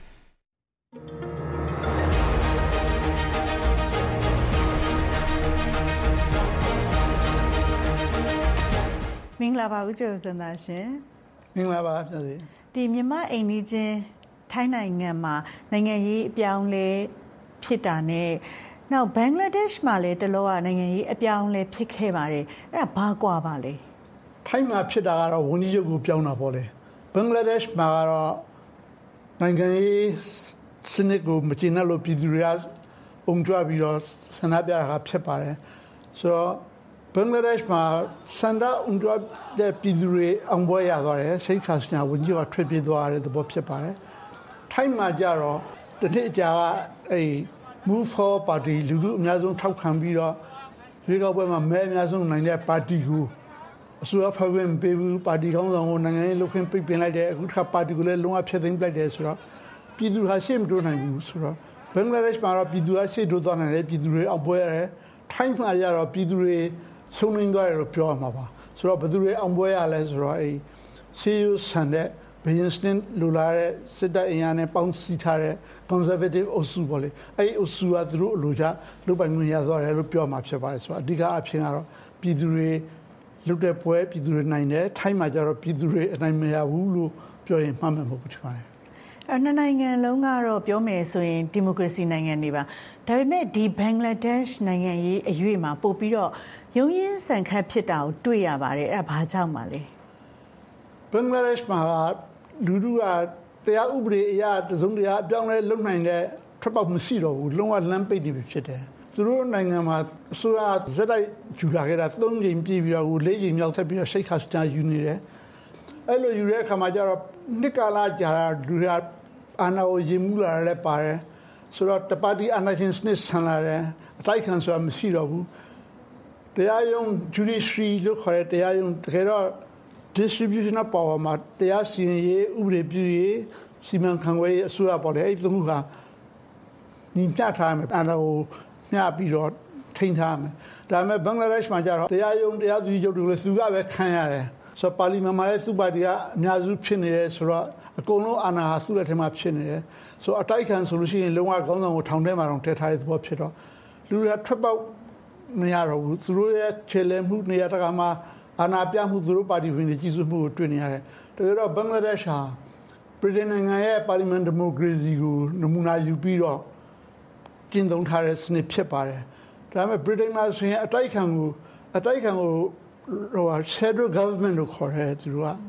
မင်္ဂလာပါဦးကျော်စံသားရှင်မင်္ဂလာပါပြည့်ဒီမြန်မာအိမ်နီးချင်းထိုင်းနိုင်ငံမှာနိုင်ငံရေးအပြောင်းလဲဖြစ်တာနဲ့နောက်ဘင်္ဂလားဒေ့ရှ်မှာလည်းတလောကနိုင်ငံရေးအပြောင်းလဲဖြစ်ခဲ့ပါတယ်အဲ့ဒါဘာကွာပါလဲထိုင်းမှာဖြစ်တာကတော့ဝန်ကြီးချုပ်ကိုပြောင်းတာပေါ့လေဘင်္ဂလားဒေ့ရှ်မှာကတော့နိုင်ငံရေးစနစ်ကိုမကျေနပ်လို့ပြည်သူတွေကပုံကြွပြီးတော့ဆန္ဒပြတာဖြစ်ပါတယ်ဆိုတော့ဘင်္ဂလားဒေ့ရှ်မှာဆန္ဒအုံကြွတဲ့ပြည်သူတွေအောင်ပွဲရသွားတယ်ရှိတ်ခါစညာဝန်ကြီးကထွက်ပြေးသွားတဲ့သဘောဖြစ်ပါတယ်ထိုင်းမှာကြတော့တစ်နှစ်ကြာကအဲ့ Move for Party လူထုအများဆုံးထောက်ခံပြီးတော့ရွေးကောက်ပွဲမှာမဲအများဆုံးနိုင်တဲ့ပါတီကိုအစိုးရဖွဲ့ဝင်ပေးဘူးပါတီကောင်းဆောင်ကိုနိုင်ငံရေးလုပ်ခွင့်ပိတ်ပင်လိုက်တယ်အခုတစ်ခါပါတီကိုလည်းလုံးဝဖျက်သိမ်းလိုက်တယ်ဆိုတော့ပြည်သူဟာရှေ့မတိုးနိုင်ဘူးဆိုတော့ဘင်္ဂလားဒေ့ရှ်မှာတော့ပြည်သူကရှေ့တိုးသွားနိုင်တယ်ပြည်သူတွေအောင်ပွဲရတယ်ထိုင်းမှာကြတော့ပြည်သူတွေဆုံးနေသွားတယ်လို့ပြောရမှာပါဆိုတော့ဘယ်သူတွေအောင်ပွဲရလဲဆိုတော့အဲ့ရှေးယူဆန်တဲ့ဘီယန်စတင်လူလာတဲ့စစ်တပ်အင်အားနဲ့ပေါင်းစည်းထားတဲ့ conservative အုပ်စုပေါ့လေအဲ့အုပ်စုကသူတို့အလိုချလုပ်ပိုင်ခွင့်ရသွားတယ်လို့ပြောမှာဖြစ်ပါတယ်ဆိုတော့အဓိကအဖြစ်ကတော့ပြည်သူတွေလုတဲ့ပွဲပြည်သူတွေနိုင်တယ်ထိုင်းမှာကျတော့ပြည်သူတွေအနိုင်မရဘူးလို့ပြောရင်မှန်မှာမဟုတ်ဘူးထင်ပါတယ်နှစ်နိုင်ငံလုံးကတော့ပြောမယ်ဆိုရင်ဒီမိုကရေစီနိုင်ငံတွေပါဒါပေမဲ့ဒီဘင်္ဂလားဒေ့ရှ်နိုင်ငံရေးအရွေ့မှာပို့ပြီးတော့ရုံးရင်းဆန်ခတ်ဖြစ်တာကိုတွေ့ရပါတယ်အဲ့ဒါဘာကြောင့်ပါလဲဘင်္ဂလားဒေ့ရှ်မှာလူထုကတရားဥပဒေအရတစုံတရာအပြောင်းလဲလုပ်နိုင်တဲ့ထွက်ပေါက်မရှိတော့ဘူးလုံးဝလမ်းပိတ်နေပြီဖြစ်တယ်သူတို့နိုင်ငံမှာအစိုးရဇက်တိုက်ယူလာခဲ့တာ3ကြိမ်ပြည့်ပြီးတော့4ကြိမ်မြောက်ဆက်ပြီးတော့ရှိတ်ခါစတာယူနေတယ်အဲ့လိုယူတဲ့အခါမှာကျတော့နှစ်ကာလကြာလူတွေအာဏာကိုရင်မှုလာတယ်ပါတယ်ဆိုတော့တပါတီအာဏာရှင်စနစ်ဆန်လာတယ်အတိုက်ခံဆိုတာမရှိတော့ဘူးတရားရုံး judiciary လို့ခေါ်တဲ့တရားရုံးတကယ်တော့ distribution of power မှာတရားစီရင်ရေးဥပဒေပြုရေးစီမံခန့်ခွဲရေးအစိုးရပေါ်တယ်အဲ့ဒီသုံးခုကညီမျှထားမယ်အာဏာကိုမျှပြီးတော့ထိန်းထားမယ်ဒါပေမဲ့ဘင်္ဂလားဒေ့ရှ်မှာကျတော့တရားရုံးတရားသူကြီးချုပ်တွေလည်းသူကပဲခံရတယ်ဆိုတော့ပါလီမန်မှာလည်းသူ့ပါတီကအများစုဖြစ်နေတယ်ဆိုတော့အကုန်လုံးအာဏာဟာသူ့လက်ထဲမှာဖြစ်နေတယ်ဆိုတော့အတိုက်ခံဆိုလို့ရှိရင်လုံးဝခေါင်းဆောင်ကိုထောင်ထဲမှာတော့ထည့်ထားတဲ့သဘောဖြစ်တော့လူတွေကထွက်ပေါက်မရတော့ဘူးသူတို့ရဲ့ခြေလှမ်းမှုနေရာတကာမှာအာဏာပြမှုသူတို့ပါတီဝင်တွေကြီးစိုးမှုကိုတွေ့နေရတယ်တကယ်တော့ဘင်္ဂလားဒေ့ရှ်ဟာပြည်ထောင်နိုင်ငံရဲ့ပါလီမန်ဒီမိုကရေစီကိုနမူနာယူပြီးတော့ကျင့်သုံးထားတဲ့စနစ်ဖြစ်ပါတယ်ဒါပေမဲ့ပြည်ထောင်မှာဆိုရင်အတိုက်ခံကို Federal government လို့ခေါ်တယ်သူတို့က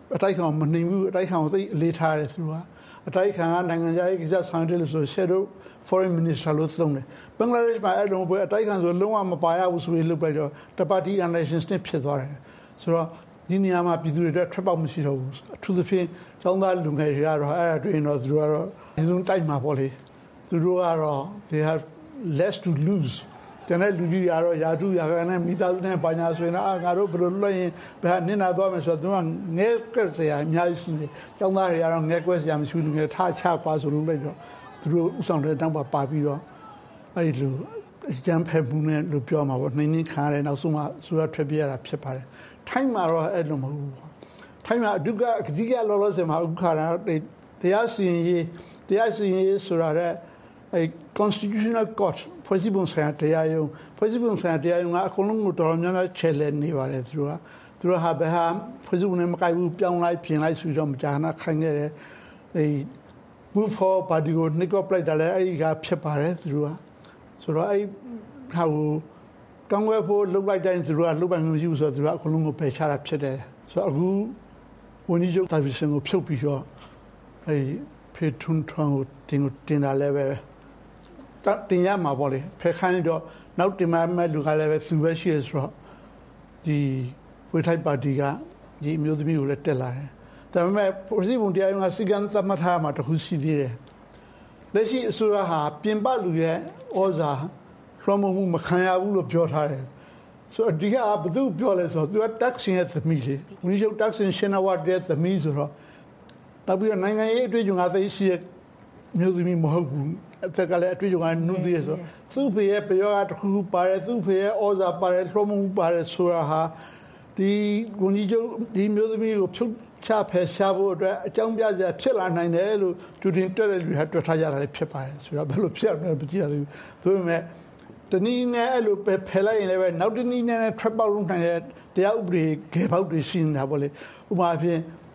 အတိုက်ခံမနှိမ်ဘူးအတိုက်ခံကိုသိလေးထားတယ်သူကအတိုက်ခံကနိုင်ငံခြားရေးကိစ္စဆောင်တယ်လို့ဆို shadow foreign minister လို့သုံးတယ်ဘင်္ဂလားဒေ့ရှ်မှာအဲ့လိုပဲအတိုက်ခံဆိုလုံးဝမပါရဘူးဆိုပြီးလုပ်လိုက်တော့တပါတီ nationalist နဲ့ဖြစ်သွားတယ်ဆိုတော့ဒီနေရာမှာပြည်သူတွေအတွက်ထွက်ပေါက်မရှိတော့ဘူးအထူးသဖြင့်ကျောင်းသားလူငယ်တွေကတော့အဲ့ဒါတွေ့ရင်တော့သူတို့ကတော့ဒီစုံတိုက်မှာပေါ့လေသူတို့ကတော့ they have less to lose တနေ့လူကြီးကတော့ယာတုယာကနဲ့မိသားစုနဲ့ပါညာဆိုရင်ငါတို့ဘယ်လိုလွှတ်ရင်ဘယ်နစ်နာသွားမယ်ဆိုတော့သူကငဲကွက်စရာအများကြီးရှိတယ်ကျောင်းသားတွေကတော့ငဲကွက်စရာမရှိဘူးငဲထားချပါဆိုလို့လိုက်တော့သူတို့ဥဆောင်တဲ့တောင်းပါပြီးတော့အဲ့ဒီလိုကြမ်းဖက်မှုနဲ့လို့ပြောမှာပေါ့နှိမ့်နှင်းခါရတယ်နောက်ဆုံးမှဆိုတော့ထွက်ပြေးရတာဖြစ်ပါတယ်ထိုင်းမှာတော့အဲ့လိုမဟုတ်ဘူးထိုင်းမှာအဓိကလောလောဆယ်မှာဥက္ခါရတရားစီရင်ရေးဆိုတာတဲ့အဲ့ constitutional court ဖွဲ့စည်းပုံဆိုင်ရာတရားရုံးဖွဲ့စည်းပုံဆိုင်ရာတရားရုံးကအကုန်လုံးကိုတော်တော်များများချဲ့လဲနေပါတယ်သူတို့ဟာဘယ်ဟာဖွဲ့စည်းပုံနဲ့မကိုက်ဘူးပြောင်းလိုက်ပြင်လိုက်ဆိုတော့မကြာခဏခိုင်းခဲ့တယ်အဲ့ move for party ကိုနှိကော့ပလိုက်တာလဲအဲ့ဒီကဖြစ်ပါတယ်သူတို့ကဆိုတော့အဲ့ဟာကိုကောင်းဝဲဖို့လှုပ်လိုက်တိုင်းသူတို့ကလှုပ်ပိုင်မှုမရှိဘူးဆိုတော့သူတို့ကအကုန်လုံးကိုပယ်ချတာဖြစ်တယ်ဆိုတော့အခုဝန်ကြီးချုပ်တာဗီရှင်ကိုဖြုတ်ပြီးတော့အဲ့ဖေထွန်းထွန်းကိုတင်တာလည်းပဲတင်ရမှာပေါ့လေဖက်ခိုင်းတော့နောက်တင်မဲ့လူကလည်းပဲသူပဲရှိရဆိုတော့ဒီဝေထိုက်ပါတီကဒီမျိုးသမီးကိုလည်းတက်လာတယ်ဒါပေမဲ့ပြည်စည်းပုံတရားရုံးကစီကံသတ်မှတ်ထားမှာတခုရှိသေးတယ်လက်ရှိအစိုးရဟာပြင်ပလူရဲ့ဩဇာလွှမ်းမိုးမှုမခံရဘူးလို့ပြောထားတယ်ဆိုတော့ဒီကဘယ်သူပြောလဲဆိုတော့သူကတက်ဆင်ရဲ့သမီးလေဝန်ကြီးချုပ်တက်ဆင်ရှင်နဝတ်ရဲ့သမီးဆိုတော့နောက်ပြီးတော့နိုင်ငံရေးအတွေ့အကြုံကသိရှိရဲ့မျိုးသမီးမဟုတ်ဘူးအသက်ကလည်းအတွေ့အကြုံကနုသေးဆိုသူ့ဖေရဲ့ပြောရတစ်ခုပါတယ်သူ့ဖေရဲ့ဩဇာပါတယ်လွှမ်းမိုးမှုပါတယ်ဆိုတာဟာဒီဝန်ကြီးချုပ်ဒီမျိုးသမီးကိုဖြုတ်ချဖယ်ရှားဖို့အတွက်အကြောင်းပြစရာဖြစ်လာနိုင်တယ်လို့သူတင်တက်တဲ့လူဟာတွေ့ထားကြတာလည်းဖြစ်ပါတယ်ဆိုတော့ဘယ်လိုဖြစ်ရမလဲမကြည့်ရသေးဘူးဒါပေမဲ့တနည်းနဲ့အဲ့လိုဖယ်လိုက်ရင်လည်းနောက်တနည်းနဲ့ထွက်ပေါက်လုံးနိုင်တဲ့တရားဥပဒေခေပေါက်တွေရှိနေတာပေါ့လေဥပမာအဖြစ်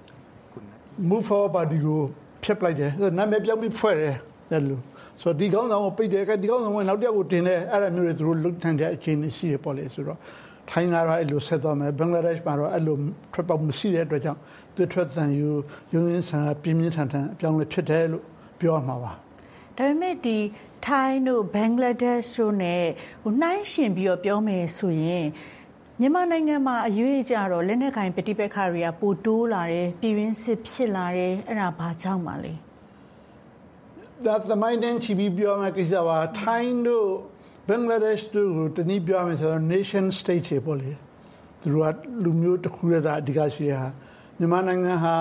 move forward party ကိုဖျက်လိုက်တယ်နာမည်ပြောင်းပြီးဖွဲ့တယ်အဲ့လိုဆိုဒီကောင်းဆောင်ကိုပိတ်တယ်ဒီကောင်းဆောင်ကနောက်တစ်ယောက်ကိုတင်တယ်အဲ့ဒါမျိုးတွေသူတို့လုထိုင်တဲ့အခြေအနေရှိရပေါ့လေဆိုတော့ထိုင်းကတော့အဲ့လိုဆက်သွားမယ်ဘင်္ဂလားဒေ့ရှ်မှာတော့အဲ့လိုထွက်ပေါက်မရှိတဲ့အတွက်ကြောင့်သူထွက်တန်ယူရုံးရင်းဆန်ပြင်းပြင်းထန်ထန်အပြောင်းလဲဖြစ်တယ်လို့ပြောမှာပါဒါပေမဲ့ဒီထိုင်းတို့ဘင်္ဂလားဒေ့ရှ်တို့နဲ့နှိုင်းယှဉ်ပြီးတော့ပြောမယ်ဆိုရင်မြန်မာနိုင်ငံမှာအရွေးကြတော့လက်နက်ကိုင်ပဋိပက္ခတွေကပိုတိုးလာတယ်ပြည်ရင်းစစ်ဖြစ်လာတယ်အဲ့ဒါဘာကြောင့်ပါလဲဒါသမိုင်းတန်းချီပြီးပြောမယ်ကိစ္စပါထိုင်းတို့ဘင်္ဂလားဒေ့ရှ်တို့တနည်းပြောမယ်ဆိုတော့ nation state တွေပေါ့လေသူတို့ကလူမျိုးတစ်ခုရဲ့အဓိကရှိရာမြန်မာနိုင်ငံဟာ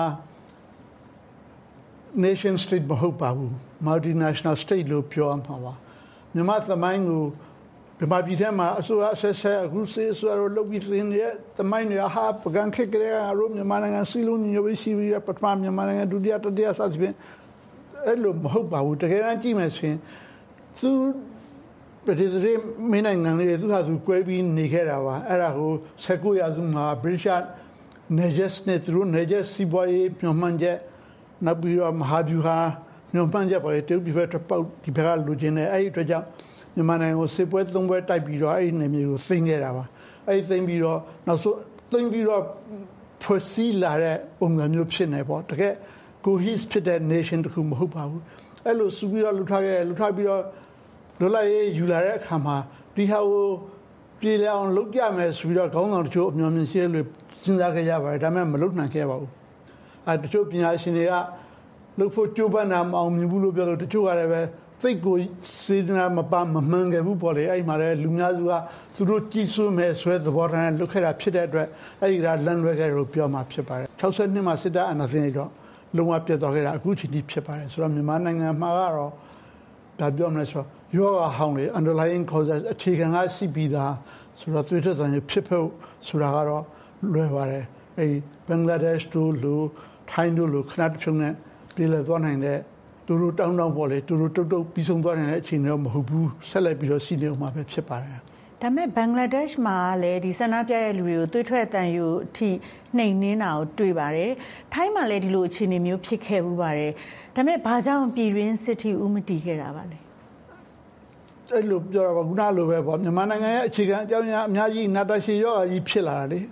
nation state မဟုတ်ပါဘူး multinational state လို့ပြောမှာပါမြန်မာသမိုင်းကိုမြန်မာပြည်ထဲမှာအစိုးရဆက်အခုစေအစိုးရလုပ်ပြီးသင်တဲ့သမိုင်းတွေဟာပကံခက်ကလေးအရုံးမြန်မာနိုင်ငံစီလုံးညိုပြီးရှိပြီးပထမမြန်မာနိုင်ငံဒုတိယတတိယစသဖြင့်အဲ့လိုမဟုတ်ပါဘူးတကယ်တမ်းကြည့်မယ်ဆိုရင်သူပြည်သူတွေမင်းနိုင်ငံလေးသူဟာသူ꿰ပြီးနေခဲ့တာပါအဲ့ဒါကို19ရာစုမှာ British Neges နဲ့သူတို့ Neges စီးပွားရေးညွှန်မှန်းချက်နောက်ပြီးတော့မဟာဗျူဟာညွှန်မှန်းချက်ပေါ်တရုတ်ပြည်ဘက်တစ်ပေါက်ဒီဘက်ကလူချင်းနဲ့အဲ့ဒီအတွက်ကြောင့်မြန်မာနိုင်ငံကိုစစ်ပွဲ3ပွဲတိုက်ပြီးတော့အဲ့ဒီနေမျိုးကိုသိမ်းခဲ့တာပါအဲ့ဒီသိမ်းပြီးတော့နောက်ဆုံးသိမ်းပြီးတော့ဖွဲ့စည်းလာတဲ့ပုံစံမျိုးဖြစ်နေပေါ့တကယ် cohesive ဖြစ်တဲ့ nation တခုမဟုတ်ပါဘူးအဲ့လိုစုပြီးတော့လှုပ်ထားပြီးတော့လွတ်လပ်ရေးယူလာတဲ့အခါမှာဒီဟာကိုပြည်လည်အောင်လုပ်ကြမယ်ဆိုပြီးတော့ခေါင်းဆောင်တချို့အမျှော်မြင်ရှိလို့စဉ်းစားခဲ့ကြပါတယ်ဒါပေမဲ့မလုပ်နိုင်ခဲ့ပါဘူးတချို့ပညာရှင်တွေကလှုပ်ဖို့ကြိုးပမ်းတာမအောင်မြင်ဘူးလို့ပြောလို့တချို့ကလည်းပဲသိကိုစေတနာမပါမမှန်ခဲ့ဘူးပေါ့လေအဲ့မှာလည်းလူများစုကသူတို့ကြီးစိုးမဲ့ဆွဲသဘောထားနဲ့လုပ်ခဲ့တာဖြစ်တဲ့အတွက်အဲ့ဒီကလမ်းလွဲခဲ့လို့ပြောမှာဖြစ်ပါတယ်62မှာစစ်တပ်အာဏာသိမ်းပြီးတော့လုံးဝပြတ်သွားခဲ့တာအခုချိန်ထိဖြစ်ပါတယ်ဆိုတော့မြန်မာနိုင်ငံမှာကတော့ဒါပြောမလဲဆိုတော့ယောဂဟောင်းလေ underlying causes အခြေခံကရှိပြီးသားဆိုတော့သွေးထွက်သံရဖြစ်ဖို့ဆိုတာကတော့လွယ်ပါတယ်အဲ့ဘင်္ဂလားဒေ့ရှ်တို့လိုထိုင်းတို့လိုခဏတစ်ဖြုံနဲ့ပြည်လည်သွားနိုင်တဲ့သူတို့တောင်းပေါ်လေသူတို့တုတ်ပြီးဆုံးသွားတဲ့အခြေအနေတော့မဟုတ်ဘူးဆက်လက်ပြီးတော့စီနေအောင်မှာပဲဖြစ်ပါတယ်ဒါပေမဲ့ဘင်္ဂလားဒေ့ရှ်မှာလည်းဒီဆန္ဒပြတဲ့လူတွေကိုသွေးထွက်တန်ယူအထိနှိမ်နင်းတာကိုတွေ့ပါတယ်ထိုင်းမှာလည်းဒီလိုအခြေအနေမျိုးဖြစ်ခဲ့မှုပါတယ်ဒါပေမဲ့ဘာကြောင့်ပြည်ရင်းစစ်တီဥမတီခဲ့တာပါလဲအဲ့လိုပြောတာပါခုနလိုပဲပေါ့မြန်မာနိုင်ငံရဲ့အခြေခံအကြောင်းအရာအများကြီးနာတာရှည်ရောဂါကြီးဖြစ်လာတာလေဟ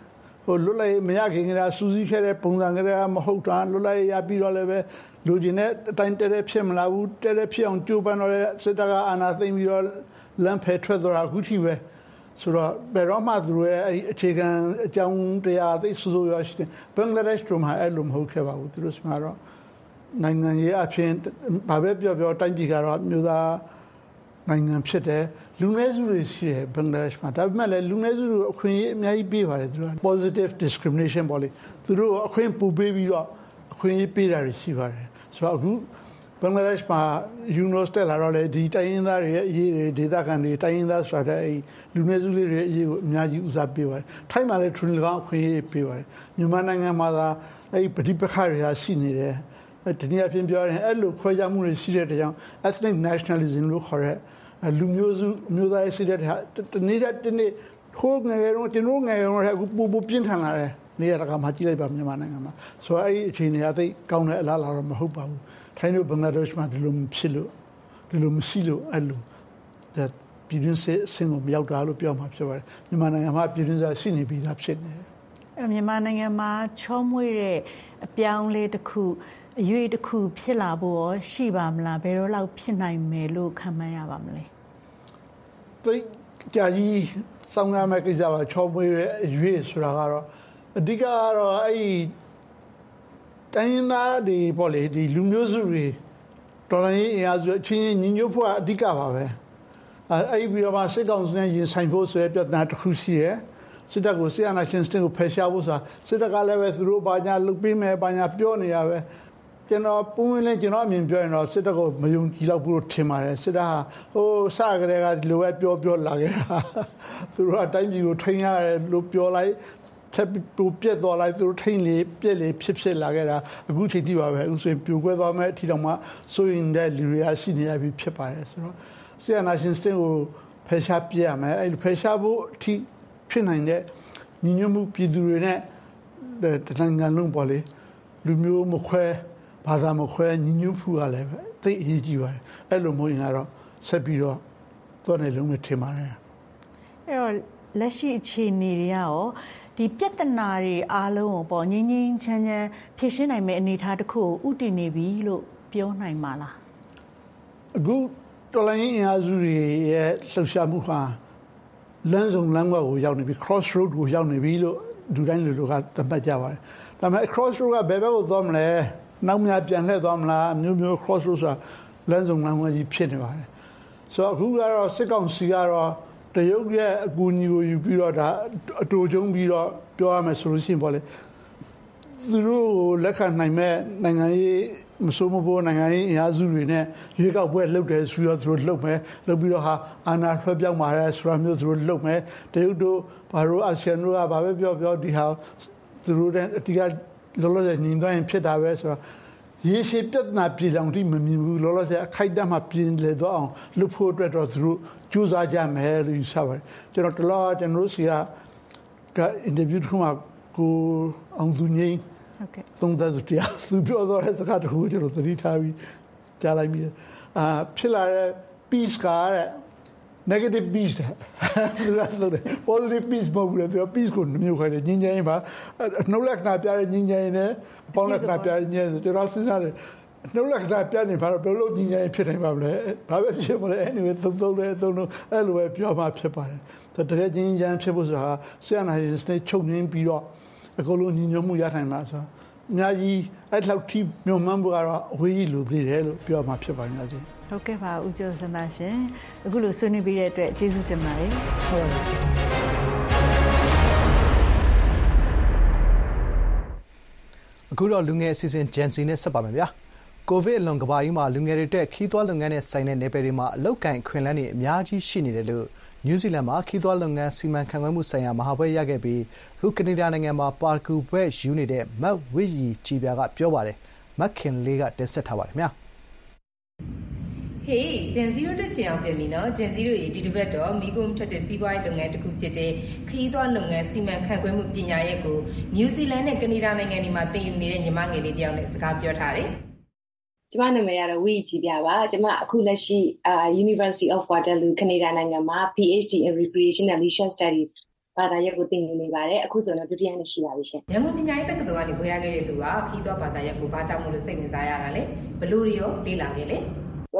လွတ်လပ်ရေးမရခင်ကစူးစီးခဲ့တဲ့ပုံစံကလေးမဟုတ်တာလွတ်လပ်ရေးရပြီးတော့လည်းပဲလူချင်းနဲ့အတိုင်းတဲဖြစ်မလာဘူးတဲဖြစ်အောင်ကြိုးပမ်းတော့စစ်တပ်ကအာဏာသိမ်းပြီးတော့လမ်းဖယ်ထွက်သွားတာအခုထိပဲဆိုတော့ဘယ်တော့မှသူတို့ရဲ့အခြေခံအကြောင်းတရားသိဆိုးဆိုးရွားရှိတယ်ဘင်္ဂလားဒေ့ရှ်တို့မှာအဲ့လိုမဟုတ်ခဲ့ပါဘူးသူတို့စမှာတော့နိုင်ငံရေးအဖြစ်ဘာပဲပြောတိုင်းပြည်ကတော့မြို့သားနိုင်ငံဖြစ်တယ်လူနည်းစုတွေရှိတယ်ဘင်္ဂလားဒေ့ရှ်မှာဒါပေမဲ့လည်းလူနည်းစုတွေအခွင့်အရေးအများကြီးပေးပါတယ်သူတို့ positive discrimination ပေါ့လေသူတို့အခွင့်ပူပေးပြီးတော့အခွင့်အရေးပေးတာရှိပါတယ်ဆိုတော့အခုဘင်္ဂလားဒေ့ရှ်မှာ UNOS တက်လာတော့လေဒီတိုင်းရင်းသားတွေရဲ့အရေးတွေဒေသခံတွေတိုင်းရင်းသားဆိုတာအဲ့လူနည်းစုတွေရဲ့အရေးကိုအများကြီးဦးစားပေးပါတယ်ထိုင်းမှာလည်းထူးထူးကောင်းအခွင့်အရေးပေးပါတယ်မြန်မာနိုင်ငံမှာသာအဲ့ပဋိပက္ခတွေဟာရှိနေတယ်ဒီနေ့အပြင်ပြောရင်အဲ့လိုခွဲခြားမှုတွေရှိတဲ့တကြောင် ethnic nationalism လို့ခေါ်တဲ့လူမျိုးစုမျိုးသားရေးရှိတဲ့တနေ့ခိုးငယ်ရောကျွန်တော်ငယ်ရောအခုပူပြင်းထန်လာတယ်နေရာကမှကြည့်လိုက်ပါမြန်မာနိုင်ငံမှာဆိုတော့အဲ့ဒီအခြေအနေအသိကောင်းတဲ့အလားအလာတော့မဟုတ်ပါဘူးထိုင်းတို့ဘင်္ဂလားဒေ့ရှ်မှာဒီလိုဖြစ်လို့ဒီလိုမရှိလို့အဲ့လိုပြည်တွင်းစစ်ဆင်ကိုမရောက်တာလို့ပြောမှာဖြစ်ပါတယ်မြန်မာနိုင်ငံမှာပြည်တွင်းစစ်ရှိနေပြီးသားဖြစ်နေတယ်မြန်မာနိုင်ငံမှာချောမွေ့တဲ့အပြောင်းလဲတစ်ခုအရွေတစ်ခုဖြစ်လာဖို့ရောရှိပါမလားဘယ်တော့လောက်ဖြစ်နိုင်မယ်လို့ခန့်မှန်းရပါမလဲသိကြကြီးစောင်းရမယ့်ကိစ္စပါချောမွေ့တဲ့အရွေဆိုတာကတော့အဓိကကတော့အဲ့တိုင်းရင်းသားတွေပေါ့လေဒီလူမျိုးစုတွေတော်လိုင်းအင်အားစုအချင်းချင်းညီညွတ်ဖို့အဓိကပါပဲအဲ့ပြီးတော့မှစစ်ကောင်စီနဲ့ရင်ဆိုင်ဖို့ဆိုတဲ့ပြဿနာတစ်ခုရှိရဲစစ်တပ်ကိုဆီယနာရှင်စတင်ကိုဖယ်ရှားဖို့ဆိုတာစစ်တပ်ကလည်းပဲသူတို့ဘာညာလုပ်ပေးမယ်ဘာညာပြောနေရပဲကျွန်တော်ပုံဝင်လဲကျွန်တော်အမြင်ပြောရင်တော့စစ်တပ်ကိုမယုံကြည်တော့ဘူးလို့ထင်ပါတယ်စစ်တပ်ဟာဟိုစကြတဲ့ကဒီလိုပဲပြောလာခဲ့တာသူတို့အတိုင်းပြည်ကိုထိန်းရတယ်လို့ပြောလိုက်ချက်ပူပြက်သွားလိုက်သူတို့ထိန်းလေပြက်လေဖြစ်လာခဲ့တာအခုချိန်ထိပါပဲအခုဆိုရင်ပြိုကွဲသွားမဲ့အထီတောင်မှစိုးရင်တဲ့လူတွေရှိနေရပြီဖြစ်ပါတယ်ဆိုတော့ဆီယနာရှင်စတင်ကိုဖယ်ရှားပြရမယ်အဲ့ဒီဖယ်ရှားဖို့အထီဖြစ်နိုင်တဲ့ညီညွတ်မှုပြည်သူတွေနဲ့တနိုင်ငံလုံးပေါ့လေလူမျိုးမခွဲဘာသာမခွဲညီညွတ်မှုကလည်းသိအရေးကြီးပါတယ်အဲ့လိုမျိုးရင်ကတော့ဆက်ပြီးတော့သွားနေလုံးမထင်ပါတယ်အဲ့တော့လက်ရှိအခြေအနေတွေရောဒီပြဿနာတွေအားလုံးကိုပေါ့ငြင်းငြင်းချမ်းချမ်းဖြေရှင်းနိုင်မယ့်အနေအထားတစ်ခုကိုဥတည်နေပြီလို့ပြောနိုင်ပါလားအခုတော်လိုင်းအင်အားစုတွေရဲ့လှုပ်ရှားမှုဟာလမ်းဆောင်လမ်းဝကိုရောက်နေပြီ crossroad ကိုရောက်နေပြီလို့လူတိုင်းလူတို့ကသတ်မှတ်ကြပါတယ်ဒါပေမဲ့ crossroad ကဘယ်ဘက်ကိုသွားမလဲနောက်များပြန်လှည့်သွားမလားမျိုး crossroad ဆိုတာလမ်းဆောင်လမ်းဝကြီးဖြစ်နေပါတယ်ဆိုတော့အခုကတော့စစ်ကောင်စီကတော့တရုတ်ရဲ့အကူအညီကိုယူပြီးတော့ဒါအတူကျုံပြီးတော့ပြောရမယ်ဆိုလို့ရှိရင်ပေါ့လေသူတို့လက်ခံနိုင်မဲ့နိုင်ငံရေးမစိုးမဖို့နိုင်ငံရေးအင်အားစုတွေနဲ့ရွေးကောက်ပွဲလုပ်တယ်ဆိုတော့သူတို့လုပ်မယ်လုပ်ပြီးတော့ဟာအာဏာလွှဲပြောင်းပါတယ်ဆိုတာမျိုးသူတို့လုပ်မယ်တရုတ်တို့ဘာလို့အာဆီယံတို့ကဘာပဲပြောဒီဟာသူတို့တဲ့အတိကလောလောဆယ်ညီသွားရင်ဖြစ်တာပဲဆိုတော့ရေရှည်ပြဿနာပြည်ဆောင်တိမမြင်ဘူးလောလောဆယ်အခိုက်အတန့်မှပြင်လေတော့အောင်လုပ်ဖို့အတွက်တော့သူတို့ကြိုးစားကြမယ်လို့ယူဆပါတယ်ကျွန်တော်ကျွန်တော်စီကအင်တာဗျူးတစ်ခုမှာကိုအောင်သူငိမ့်သုံးသပ်တရားသူပြောတော့တဲ့စကားတစ်ခုကျွန်တော်သတိထားပြီးကြားလိုက်ပြီးဖြစ်လာတဲ့ peace ကတဲ့ negative peace တဲ့ positive peace မဟုတ်ဘူးလေသူ peace ကိုမျိုးခိုင်းတယ်ငြင်းချင်ပါနှုတ်လက္ခဏာပြတဲ့ငြင်းချင်နဲ့ပေါင်းလက္ခဏာပြတဲ့ငြင်းဆိုကျွန်တော်စဉ်းစားတယ်နှုတ်လက္ခဏာပြနေပါတော့ဘယ်လိုငြင်းချင်ဖြစ်နိုင်ပါမလဲဘာပဲဖြစ်မလဲ anyway သုံးအဲ့လိုပဲပြောမှဖြစ်ပါတယ်ဆိုတော့တကယ်ငြင်းချင်ဖြစ်ဖို့ဆိုတာဆရာနာရေးစနစ်ချုပ်ငင်းပြီးတော့အကုန်လုံးညီညွတ်မှုရနိုင်မှာဆိုအများကြီးအဲ့လောက်ထိမြုံမှန်းဖို့ကတော့အဝေးကြီးလိုသေးတယ်လို့ပြောမှဖြစ်ပါနေကြတယ်ဟုတ်ကဲ့ပါဦးကျော်စန္ဒရှင်အခုလိုဆွေးနွေးပြီးတဲ့အတွက်ကျေးဇူးတင်ပါတယ်ဟုတ်ပါဘူးအခုတော့လူငယ်အစီအစဉ် Gen Z နဲ့ဆက်ပါမယ်ဗျာကိုဗစ်အလွန်ကမ္ဘာကြီးမှာလူငယ်တွေအတွက်ခီးသွွားလုပ်ငန်းနဲ့ဆိုင်တဲ့နယ်ပယ်တွေမှာအလုပ်ကိုင်ခွင့်လန်းတွေအများကြီးရှိနေတယ်လို့နယူးဇီလန်မှာခီးသွွားလုပ်ငန်းစီမံခန့်ခွဲမှုဆိုင်ရာမဟာဘွဲ့ရခဲ့ပြီးအခုကနေဒါနိုင်ငံမှာပါကူဘွဲ့ယူနေတဲ့မတ်ဝစ်ရီကြည်ပြာကပြောပါတယ်မက်ခင်လေးကတင်ဆက်ထားပါတယ်ခင်ဗျာ Hey, Gen Z တို့တက်ချင်အောင်တင်ပြီနော် Gen Z တို့ဒီတစ်ပတ်တော့မိကုံထွက်တဲ့စီးပွားရေးလုပ်ငန်းတစ်ခုဖြစ်တဲ့ခရီးသွားလုပ်ငန်းစီမံခန့်ခွဲမှုပညာရပ်ကိုနယူးဇီလန်နဲ့ကနေဒါနိုင်ငံတွေမှာသင်ယူနေတဲ့ညီမငယ်လေးတယောက်နဲ့စကားပြောထားတယ်ကျမနာမည်ကတော့ဝီကြည်ပြပါကျမအခုလက်ရှိUniversity of Waterloo ကနေဒါနိုင်ငံမှာ PhD in Recreation and Leisure Studies ဘာသာရပ်ကိုသင်ယူနေပါတယ်အခုဆိုတော့ဒုတိယနှစ်ရှိပါပြီရှင်ရန်ကုန်ပညာရေးတက္ကသိုလ်ကနေဘွဲရခဲ့တဲ့သူကခီးသွွားဘာသာရပ်ကိုဘာကြောင့်မလို့စိတ်ဝင်စားရတာလဲဘလို့ရောလေ့လာခဲ့လဲ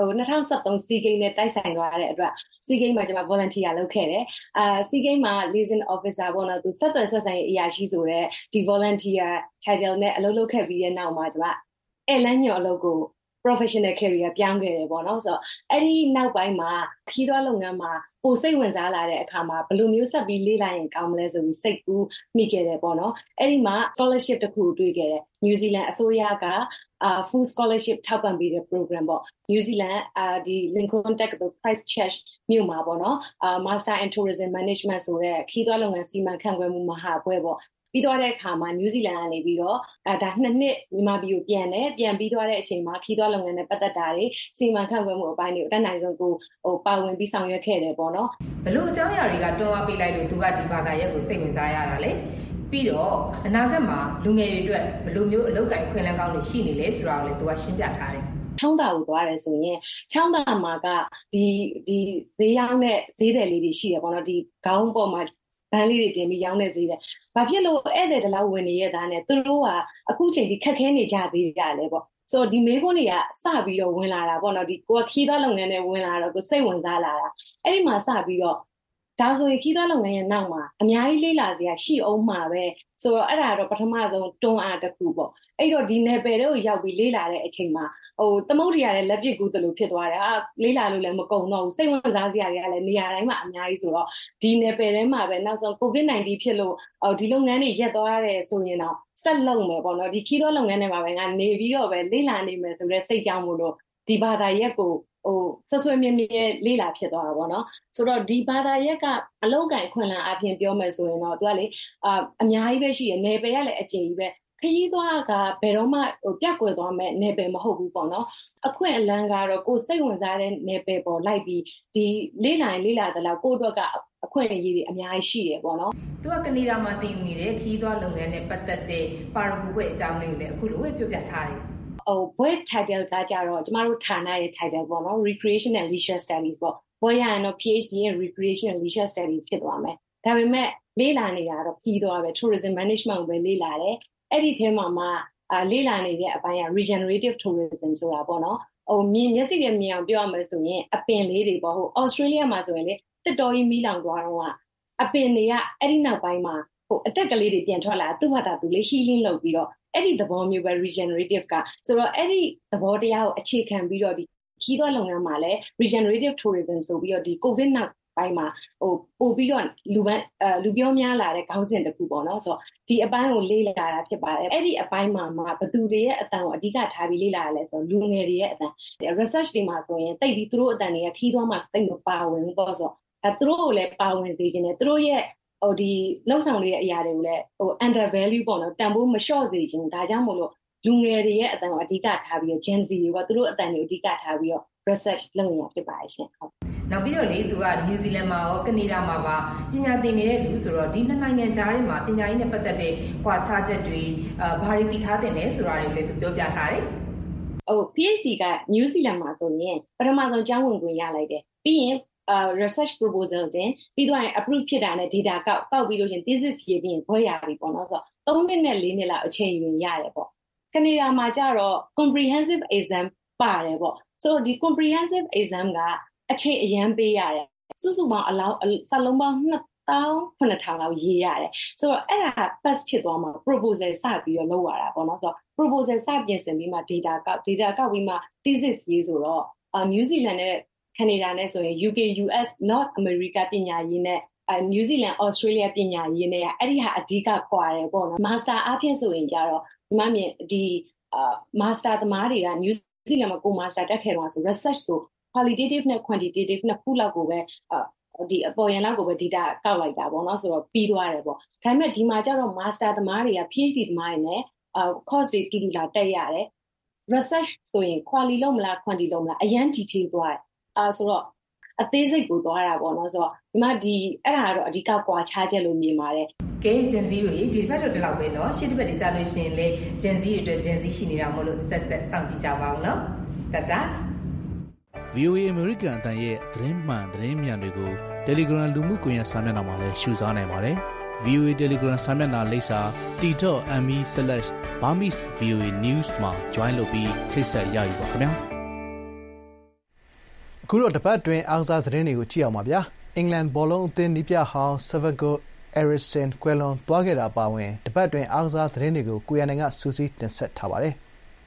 2013 SEA Games နဲ့တိုက်ဆိုင်သွားတဲ့အတွက် SEA Games မှာကျွန်မ volunteer လုပ်ခဲ့တယ်SEA Games မှာ liaison officer ပေါ့နော်သူဆက်သွယ်ဆက်ဆံရေးအရာရှိဆိုတဲ့ဒီ volunteer title နဲ့အလုပ်လုပ်ခဲ့ပြီးတဲ့နောက်မှာကျွန်မဧလန်းညော်အလုပ်ကို professional career ပြောင်းခဲ့တယ်ပေါ့နော်ဆိုတော့အဲ့ဒီနောက်ပိုင်းမှာခီးသွွားလုပ်ငန်းမှာပိုစိတ်ဝင်စားလာတဲ့အခါမှာဘယ်လိုမျိုးဆက်ပြီးလေ့လာရင်ကောင်းမလဲဆိုပြီးစိတ်ကူးမိခဲ့တယ်ပေါ့နော်အဲ့ဒီမှာ scholarship တစ်ခုတွေ့ခဲ့တယ် New Zealand အစိုးရကfull scholarship ထောက်ပံ့ပေးတဲ့ program ပေါ့ New Zealand ဒီ Lincoln တက္ကသိုလ် Christchurch မြို့မှာပေါ့နော်Master in Tourism Management ဆိုတဲ့ခီးသွွားလုပ်ငန်းစီမံခန့်ခွဲမှုမဟာဘွဲပေါ့ပြီးသွားတဲ့အခါမှာ New Zealand ကနေပြီးတော့ဒါ2နှစ်မြန်မာပြည်ကိုပြန်ပြီးသွားတဲ့အချိန်မှာခီးသွွားလုပ်ငန်းနဲ့ပတ်သက်တာတွေစီမံခန့်ခွဲမှုအပိုင်းတွေအတက်နိုင်ဆုံးကိုပါဝင်ပြီးဆောင်ရွက်ခဲ့တယ်ပေါ့နော်ဘလို့အကြောင်းအရာတွေကတွန်းအားပေးလိုက်လို့သူကဒီဘာသာရပ်ကိုစိတ်ဝင်စားရတာလေပြီးတော့အနာဂတ်မှာလူငယ်တွေအတွက်ဘလို့မျိုးအလုပ်ကိုင်ခွင့်လန်းကောင်းတွေရှိနေလဲဆိုတာကိုလည်းသူကရှင်းပြထားတယ်ချောင်းသာကိုသွားတယ်ဆိုရင်ချောင်းသာမှာကဒီဈေးရောင်းတဲ့ဈေးတယ်လေးတွေရှိတယ်ပေါ့နော်ဒီခေါင်းပေါ်မှာဘန်းလေးတွေတင်ပြီးရောင်းနေသေးတယ်။ဘာဖြစ်လို့ဧည့်သည်တလောက်ဝင်နေရတာနဲ့သူတို့ကအခုချိန်ဒီခက်ခဲနေကြသေးကြတယ်ပေါ့။ဆိုတော့ဒီမေးခွန်းတွေကစပြီးတော့ဝင်လာတာပေါ့နော်ဒီကိုကခီးသွွားလုပ်ငန်းနဲ့ဝင်လာတော့ကိုစိတ်ဝင်စားလာတာ။အဲ့ဒီမှာစပြီးတော့ဒါဆိုရင်ခီးသွွားလုပ်ငန်းရဲ့နောက်မှာအများကြီးလေ့လာစရာရှိအောင်မှာပဲဆိုတော့အဲ့ဒါတော့ပထမဆုံးတွန်းအားတစ်ခုပေါ့အဲ့တော့ဒီနယ်ပယ်တွေကိုရောက်ပြီးလေ့လာတဲ့အချိန်မှာသမုဒ္ဒရာရဲ့လက်ပစ်ကူးသလိုဖြစ်သွားတယ်လေ့လာလို့လည်းမကုန်တော့ဘူးစိတ်ဝင်စားစရာတွေကလည်းနေရာတိုင်းမှာအများကြီးဆိုတော့ဒီနယ်ပယ်ထဲမှာပဲနောက်ဆုံး COVID-19 ဖြစ်လို့ဒီလုပ်ငန်းတွေရပ်သွားရတယ်ဆိုရင်တော့ဆက်လုပ်မယ်ပေါ့နော်ဒီခီးသွွားလုပ်ငန်းတွေမှာပဲငါနေပြီးတော့ပဲလေ့လာနေမယ်ဆိုတဲ့စိတ်ကြောင့်မို့လို့ဒီဘာသာရပ်ကိုဆွမြဲမြဲလေ့လာဖြစ်သွားတာပေါ့နော်ဆိုတော့ဒီဘာသာရပ်ကအလောက်ကန်ခွင့်လန်းအပြင်ပြောမယ်ဆိုရင်တော့သူကလေအများကြီးပဲရှိရနယ်ပယ်ကလည်းအကျဉ်းကြီးပဲခရီးသွားကဘယ်တော့မှပြတ်ကွယ်သွားမဲ့နယ်ပယ်မဟုတ်ဘူးပေါ့နော်အခွင့်အလန်းကတော့ကိုယ်စိတ်ဝင်စားတဲ့နယ်ပယ်ပေါ်လိုက်ပြီးဒီလေ့လာသလားကိုယ့်အတွက်ကအခွင့်အရေးတွေအများကြီးရှိတယ်ပေါ့နော်သူကကနေဒါမှာတည်နေတဲ့ခရီးသွားလုပ်ငန်းနဲ့ပတ်သက်တဲ့ပါရဂူဘွဲ့အကြောင်းလေးကိုလည်းအခုလိုပြောပြထားတယ်ဘွဲ title ကကြတော့ကျမတို့ဌာနရဲ့ title ပေါ့နော် Recreation and Leisure Studies ပေါ့ဘွဲရရင်တော့ PhD in Recreation and Leisure Studies ဖြစ်သွားမယ်ဒါပေမဲ့လေ့လာနေတာတော့ပြီးသွားပဲ Tourism Management ကိုပဲလေ့လာတယ်အဲ့ဒီထဲမှာမှလေ့လာနေတဲ့အပိုင်းက Regenerative Tourism ဆိုတာပေါ့နော်မျက်စိနဲ့မြင်အောင်ပြောရမယ်ဆိုရင်အပင်လေးတွေပေါ့Australia မှာဆိုရင်လေတစ်တော်ကြီးမီးလောင်သွားတော့အပင်တွေကအဲ့ဒီနောက်ပိုင်းမှာအတက်ကလေးတွေပြန်ထွက်လာသူ့ဘာသာသူလေး healing လုပ်ပြီးတော့အဲ့ဒီသဘောမျိုးပဲ regenerative ကဆိုတော့အဲ့ဒီသဘောတရားကိုအခြေခံပြီးတော့ဒီခီးသွွားလုပ်ငန်းမှာလည်း regenerative tourism ဆိုပြီးတော့ဒီ covid နောက်ပိုင်းမှာပို့ပြီးတော့လူပြောများလာတဲ့ခေါင်းစဉ်တစ်ခုပေါ့နော်ဆိုတော့ဒီအပိုင်းကိုလေ့လာတာဖြစ်ပါတယ်အဲ့ဒီအပိုင်းမှာဘသူတွေရဲ့အတန်ကိုအဓိကထားပြီးလေ့လာရလဲဆိုတော့လူငယ်တွေရဲ့အတန် research တွေမှာဆိုရင်တိတ်ပြီးသူတို့အတန်တွေကခီးသွွားမှာတိတ်မပါဝင်ဘူးပေါ့ဆိုတော့သူတို့ကိုလည်းပါဝင်စေခြင်းနဲ့သူတို့ရဲ့ဒီလောက်ဆောင်တွေရဲ့အရာတွေကိုလည်းunder value ပေါ့နော်တန်ဖိုးမလျှော့စေခြင်းဒါကြောင့်မို့လို့လူငယ်တွေရဲ့အတန်ကိုအဓိကထားပြီးတော့ Gen Z တွေပေါ့သူတို့အတန်ကိုအဓိကထားပြီးတော့ research လုပ်နေတာဖြစ်ပါတယ်ရှင်ဟုတ်နောက်ပြီးတော့လေသူက New Zealand မှာရောကနေဒါမှာပါပညာသင်နေတဲ့လူဆိုတော့ဒီနှစ်နိုင်ငံကြားထဲမှာပညာရေးနဲ့ပတ်သက်တဲ့ကွာခြားချက်တွေဘာတွေတည်ထားတင်လဲဆိုတာတွေကိုလည်းသူပြောပြထားတယ် PhD က New Zealand မှာဆိုရင်ပထမဆုံးကျောင်းဝင်ခွင့်ရလိုက်တယ်ပြီးရင်research proposal တင်ပြီးတော့ approve ဖြစ်တာနဲ့ data ကောက်ပြီးလို့ရှင် thesis ရေးပြီးရင်ဘွဲရပြီပေါ့နော်ဆိုတော့3နှစ်နဲ့4နှစ်လောက်အချိန်ယူရတယ်ပေါ့ကနေဒါမှာကျတော့ comprehensive exam ပါတယ်ပေါ့ဆိုတော့ဒီ comprehensive exam ကအချိန်အရန်ပေးရတယ်စုစုပေါင်းစာလုံးပေါင်း29,000လောက်ရေးရတယ်ဆိုတော့အဲ့ဒါ pass ဖြစ်သွားမှာ proposal စပြီးတော့လုပ်ရတာပေါ့နော်ဆိုတော့ proposal စပြင်ဆင်ပြီးမှ data ကောက်ပြီးမှ thesis ရေးဆိုတော့New Zealand နဲ့Canada နဲ့ဆိုရင် UK US North America ပညာရေးနဲ့New Zealand Australia ပညာရေးနဲ့အဲ့ဒီဟာအဓိကကွာတယ်ပေါ့နော် Master အဖြစ်ဆိုရင်ကြတော့ဒီမှာမြင်ဒီ Master သမားတွေက New Zealand မှာကို Master တက်ခဲ့တော့ဆို research ကို qualitative နဲ့ quantitative နှစ်ခုလောက်ကိုပဲဒီအပေါ်ရန်လောက်ကိုပဲ data ကောက်လိုက်တာပေါ့နော်ဆိုတော့ပြီးသွားတယ်ပေါ့ဒါပေမဲ့ဒီမှာကျတော့ Master သမားတွေက PhD သမားတွေနဲ့course တွေတူတူလာတက်ရတယ် research ဆိုရင် quality လုံးမလား quantity လုံးမလားအရန် detail သွားတယ်ဆိုတော့အသေးစိတ်ကိုသွားတာပေါ့နော်ဆိုတော့ဒီမှာအဲ့ဒါကတော့အဓိကကွာခြားချက်လို့မြင်ပါတယ်ကဲ Gen Z တွေဒီဘက်တော့ဒီလောက်ပဲเนาะရှေ့တစ်ပတ်တွေကြာလို့ရှိရင်လေ Gen Z တွေအတွက် Gen Z ရှိနေတာမို့လို့ဆက်စောင့်ကြည့်ကြပါဦးเนาะတတာ VOA အမေရိကန်အသံရဲ့သတင်းမှန်သတင်းမြန်တွေကို Telegram လူမှုကွန်ရက်စာမျက်နှာမှာလည်းရှုစားနိုင်ပါတယ်။ VOA Telegram စာမျက်နှာလိပ်စာ t.me/Burmese VOA News မှာ join လုပ်ပြီးချိတ်ဆက်ရယူပါခင်ဗျာ။အခုတော့တပတ်အတွင်းအားကစားသတင်းတွေကိုကြည့်အောင်ပါဗျာ။အင်္ဂလန်ဘောလုံးအသင်းနည်းပြဟောင်း Slavko Eriksson ကွယ်လွန်သွားခဲ့တာအပါအဝင်တပတ်အတွင်းအားကစားသတင်းတွေကိုကိုရနိုင်ကစူးစီးတင်ဆက်ထားပါတယ်။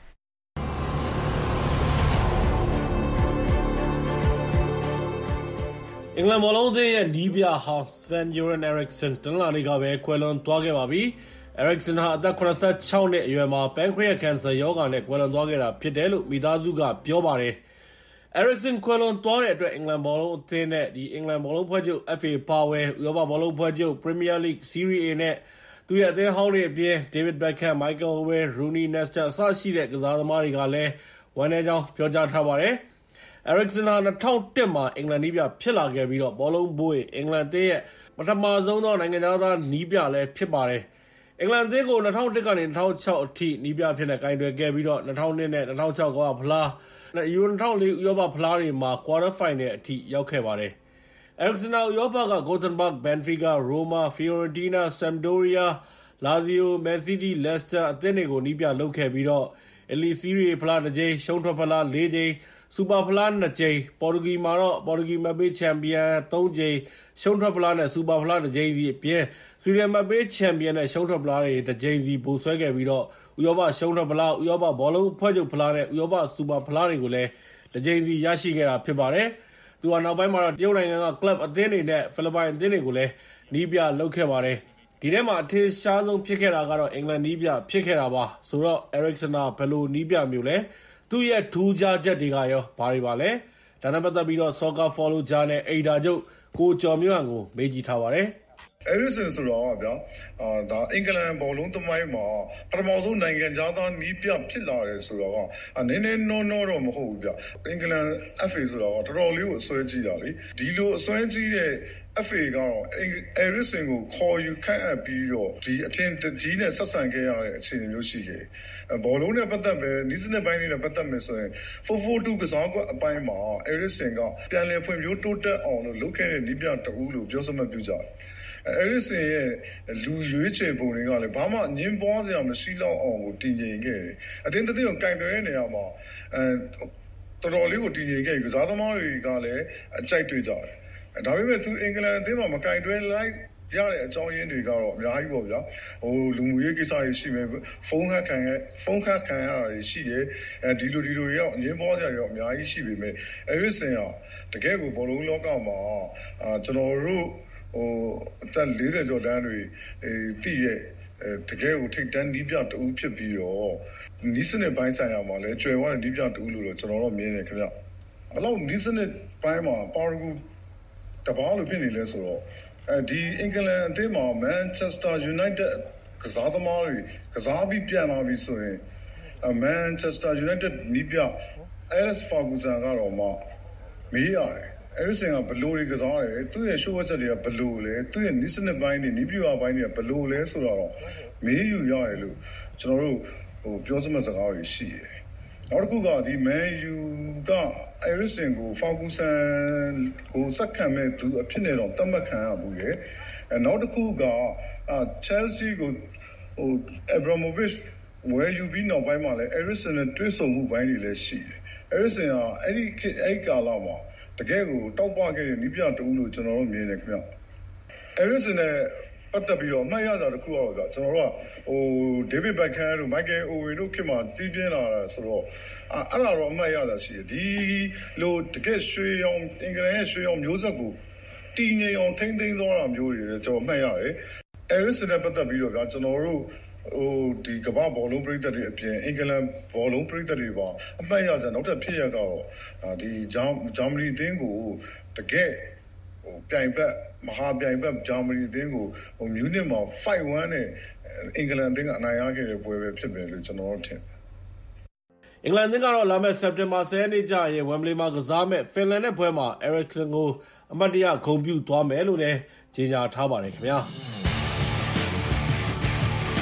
အင်္ဂလန်ဘောလုံးအသင်းရဲ့နီးပြဟောင်း Sven-Göran Eriksson တနင်္လာနေ့ကပဲကွယ်လွန်သွားခဲ့ပါပြီ။ Eriksson ဟာအသက် 86 နှစ်အရွယ်မှာ Pancreatic Cancer ရောဂါနဲ့ကွယ်လွန်သွားခဲ့တာဖြစ်တယ်လို့မိသားစုကပြောပါတယ်။ Eriksson ကွယ်လွန်သွားတဲ့အတွက်အင်္ဂလန်ဘောလုံးအသင်းနဲ့အင်္ဂလန်ဘောလုံးဖွဲ့ချုပ် FA ပါဝယ်ဥရောပဘောလုံးဖွဲ့ချုပ် Premier League Serie A နဲ့သူ့ရဲ့အသင်းဟောင်းတွေအပြင် David Beckham, Michael Owen, Rooney, Nesta အစရှိတဲ့ကစားသမားတွေကလည်းဝမ်းနည်းကြောင်းပြောကြားထားပါတယ်။ Eriksson ဟာ2001မှာအင်္ဂလန်နည်းပြဖြစ်လာခဲ့ပြီးဘောလုံးဘိုးအင်္ဂလန်အသင်းရဲ့ပထမဆုံးသောနိုင်ငံသားနည်းပြလည်းဖြစ်ပါတယ်။အင်္ဂလန်အသင်းကို2001ကနေ2006အထိနည်းပြဖြစ်နဲ့ကိုင်တွယ်ခဲ့ပြီး2002နဲ့2006ကမ္ဘာ့ဖလားနဲ့ယူရို2004ဥရောပဖလားတွေမှာ quarter final အထိရောက်ခဲ့ပါတယ်။ Eriksson ဥရောပက Gothenburg, Benfica, Roma, Fiorentina, Sampdoria, Lazio, Man City, Leicester အသင်းတွေကိုနည်းပြလုပ်ခဲ့ပြီးအီတလီစီးရီးဖလားတစ်ကြိမ်ရှုံးထွက်ဖလား4ကြိမ်စူပါဖလား2ကြိမ်ပေါ်တူဂီမှာပေါ်တူဂီမက်ပေးချန်ပီယံ3ကြိမ်ရှုံးထွက်ဖလားနဲ့စူပါဖလား1ကြိမ်စီအပြင်ဆွီဒင်မက်ပေးချန်ပီယံနဲ့ရှုံးထွက်ဖလားတွေ1ကြိမ်စီပို့ဆွဲခဲ့ပြီးဥရောပရှုံးထွက်ဖလားဥရောပဘောလုံးဖွဲ့ချုပ်ဖလားနဲ့ဥရောပစူပါဖလားတွေကိုလည်း1ကြိမ်စီရရှိခဲ့တာဖြစ်ပါတယ်။သူကနောက်ပိုင်းမှာတရုတ်နိုင်ငံကကလပ်အသင်းတွေနဲ့ဖိလစ်ပိုင်အသင်းတွေကိုလည်းနီးပြလုပ်ခဲ့ပါတယ်။ဒီထဲမှာအထင်ရှားဆုံးဖြစ်ခဲ့တာကတော့အင်္ဂလန်နီးပြဖြစ်ခဲ့တာပါ။ဆိုတော့ Eriksson ဘယ်လိုနီးပြမျိုးလဲသူ့ရဲ့ထူးခြားချက်တွေကရောဘာတွေပါလဲဒါနဲ့ပတ်သက်ပြီးSoccer Follow ဂျာနယ်အယ်ဒီတာချုပ်ကိုကျော်မျိုးဟန်ကိုမေးကြည့်ထားပါတယ်။ Eriksson ဆိုတော့ဒါအင်္ဂလန်ဘောလုံးသမိုင်းမှာပထမဆုံးနိုင်ငံသားနီးပြဖြစ်လာတယ်ဆိုတော့နည်းနည်းနောတော့မဟုတ်ဘူးဗျ။အင်္ဂလန် FA ဆိုတော့တော်တော်လေးကိုအစွဲကြီးတာလေ။ဒီလိုအစွဲကြီးတဲ့ FA ကတော့ Eriksson ကိုခေါ်ယူခန့်အပ်ပြီးဒီအထင်ကြီးနဲ့ဆက်ဆံခဲ့ရတဲ့အခြေအနေမျိုးရှိခဲ့။ဘောလုံးနဲ့ပတ်သက်ပဲနီးစနစ်ပိုင်းနဲ့ပတ်သက်မယ်ဆိုရင် 4-4-2 ကစားကွက်အပိုင်းမှာ Eriksson ကပြန်လည်ဖွံ့ဖြိုးတိုးတက်အောင်လုပ်ခဲ့တဲ့နီးပြတဦးလို့ပြောစမှတ်ပြုကြတယ်။ Eriksson ရဲ့လူရွေးချယ်ပုံတွေကလည်းဘာမှညှင်းပွားစရာမရှိတော့အောင်ကိုတည်ငြိမ်ခဲ့တယ်။အတင်းတည်းကိုကင်တွယ်တဲ့နေရာမှာတော်တော်လေးကိုတည်ငြိမ်ခဲ့ကစားသမားတွေကလည်းအကြိုက်တွေ့ကြတယ်။ဒါပေမဲ့သူအင်္ဂလန်အသင်းမှာမကင်တွယ်လိုက်ရတဲ့အကြောင်းရင်းတွေကတော့အများကြီးပေါ့ဗျာလူမှုရေးကိစ္စတွေရှိမယ်ဖုန်းခတ်ခံရတာတွေရှိတယ်ဒီလိုတွေရောက်ညှင်းပွားစရာတွေအများကြီးရှိပေမဲ့ Eriksson ကတကယ်ကိုဘောလုံးလောကမှာကျွန်တော်တို့အသက်40ကျော်တန်းတွေတည်ရဲ့တကယ်ကိုထိတ်တန်းနီးပြတဦးဖြစ်ပြီးနီးစနစ်ပိုင်းဆိုင်ရာမှာလည်းကျွယ်ဝတဲ့နီးပြတဦးလို့ကျွန်တော်တို့မြင်နေခင်ဗျဘယ်လောက်နီးစနစ်ပိုင်းမှာပါရဂူတဘာလို့ဖြစ်နေလဲဆိုတော့ဒီအင်္ဂလန်အသင်းမှာ Manchester United ကစားသမားတွေကစားပြီးပြန်လာပြီဆိုရင် Manchester United နီးပြ Alex Ferguson ကတော့မေးရတယ်Eriksson ကဘလို့တွေကစားတယ်သူ့ရဲ့ show ချက်တွေကဘလို့လဲသူ့ရဲ့နီးစနစ်ပိုင်းတွေနီးပြွာပိုင်းတွေကဘလို့လဲဆိုတော့မေးယူရတယ်လို့ကျွန်တော်တို့ပြောစမှတ်စကားတွေရှိတယ်နောက်တစ်ခုကဒီ Man U က Eriksson ကို Ferguson ကိုစက္ကန့်မဲ့သူအဖြစ်နဲ့တော့တတ်မှတ်ခံရဘူးလေနောက်တစ်ခုကChelsea ကိုAbramovich ဝယ်ယူပြီးနောက်ပိုင်းမှာလည်း Eriksson နဲ့တွေ့ဆုံမှုပိုင်းတွေလည်းရှိတယ်Eriksson ကအဲ့ကာလမှာတကယ်ကိုတောက်ပခဲ့တဲ့နီးပြတဦးလို့ကျွန်တော်တို့မြင်တယ်ခင်ဗျ။ Eriksson နဲ့ပတ်သက်ပြီးအမှတ်ရတာတစ်ခုကတော့ကျွန်တော်တို့ကDavid Beckham တို့ Michael Owen တို့ခင်မှာစီးပြင်းလာတာဆိုတော့အဲ့ဒါတော့အမှတ်ရတာရှိတယ်။ဒီလိုတကယ်ရွှေရောင်အင်္ဂလန်ရဲ့ရွှေရောင်မျိုးဆက်ကိုတည်ငြိမ်အောင်ထိန်းသိမ်းသွားတာမျိုးတွေကျွန်တော်အမှတ်ရတယ်။ Eriksson နဲ့ပတ်သက်ပြီးတော့ကျွန်တော်တို့ဒီကမ္ဘာဘောလုံးပရိသတ်တွေအပြင်အင်္ဂလန်ဘောလုံးပရိသတ်တွေပါအမှတ်ရစရာနောက်ထပ်ဖြစ်ရတော့ဒီဂျာမနီအသင်းကိုတကယ်ပြိုင်ဘက်မဟာပြိုင်ဘက်ဂျာမနီအသင်းကိုမြူးနစ်မှာ 5-1 နဲ့အင်္ဂလန်အသင်းကအနိုင်ရခဲ့တဲ့ပွဲပဲဖြစ်မယ်လို့ကျွန်တော်တို့ထင်တယ်အင်္ဂလန်အသင်းကတော့လာမယ့်စက်တင်ဘာ10ရက်နေ့ကျရင်ဝမ်ဘလီမှာကစားမဲ့ဖင်လန်နဲ့ပွဲမှာ Eriksson ကိုအမှတ်တရဂုဏ်ပြုသွားမယ်လို့လည်းကြေညာထားပါတယ်ခင်ဗျာ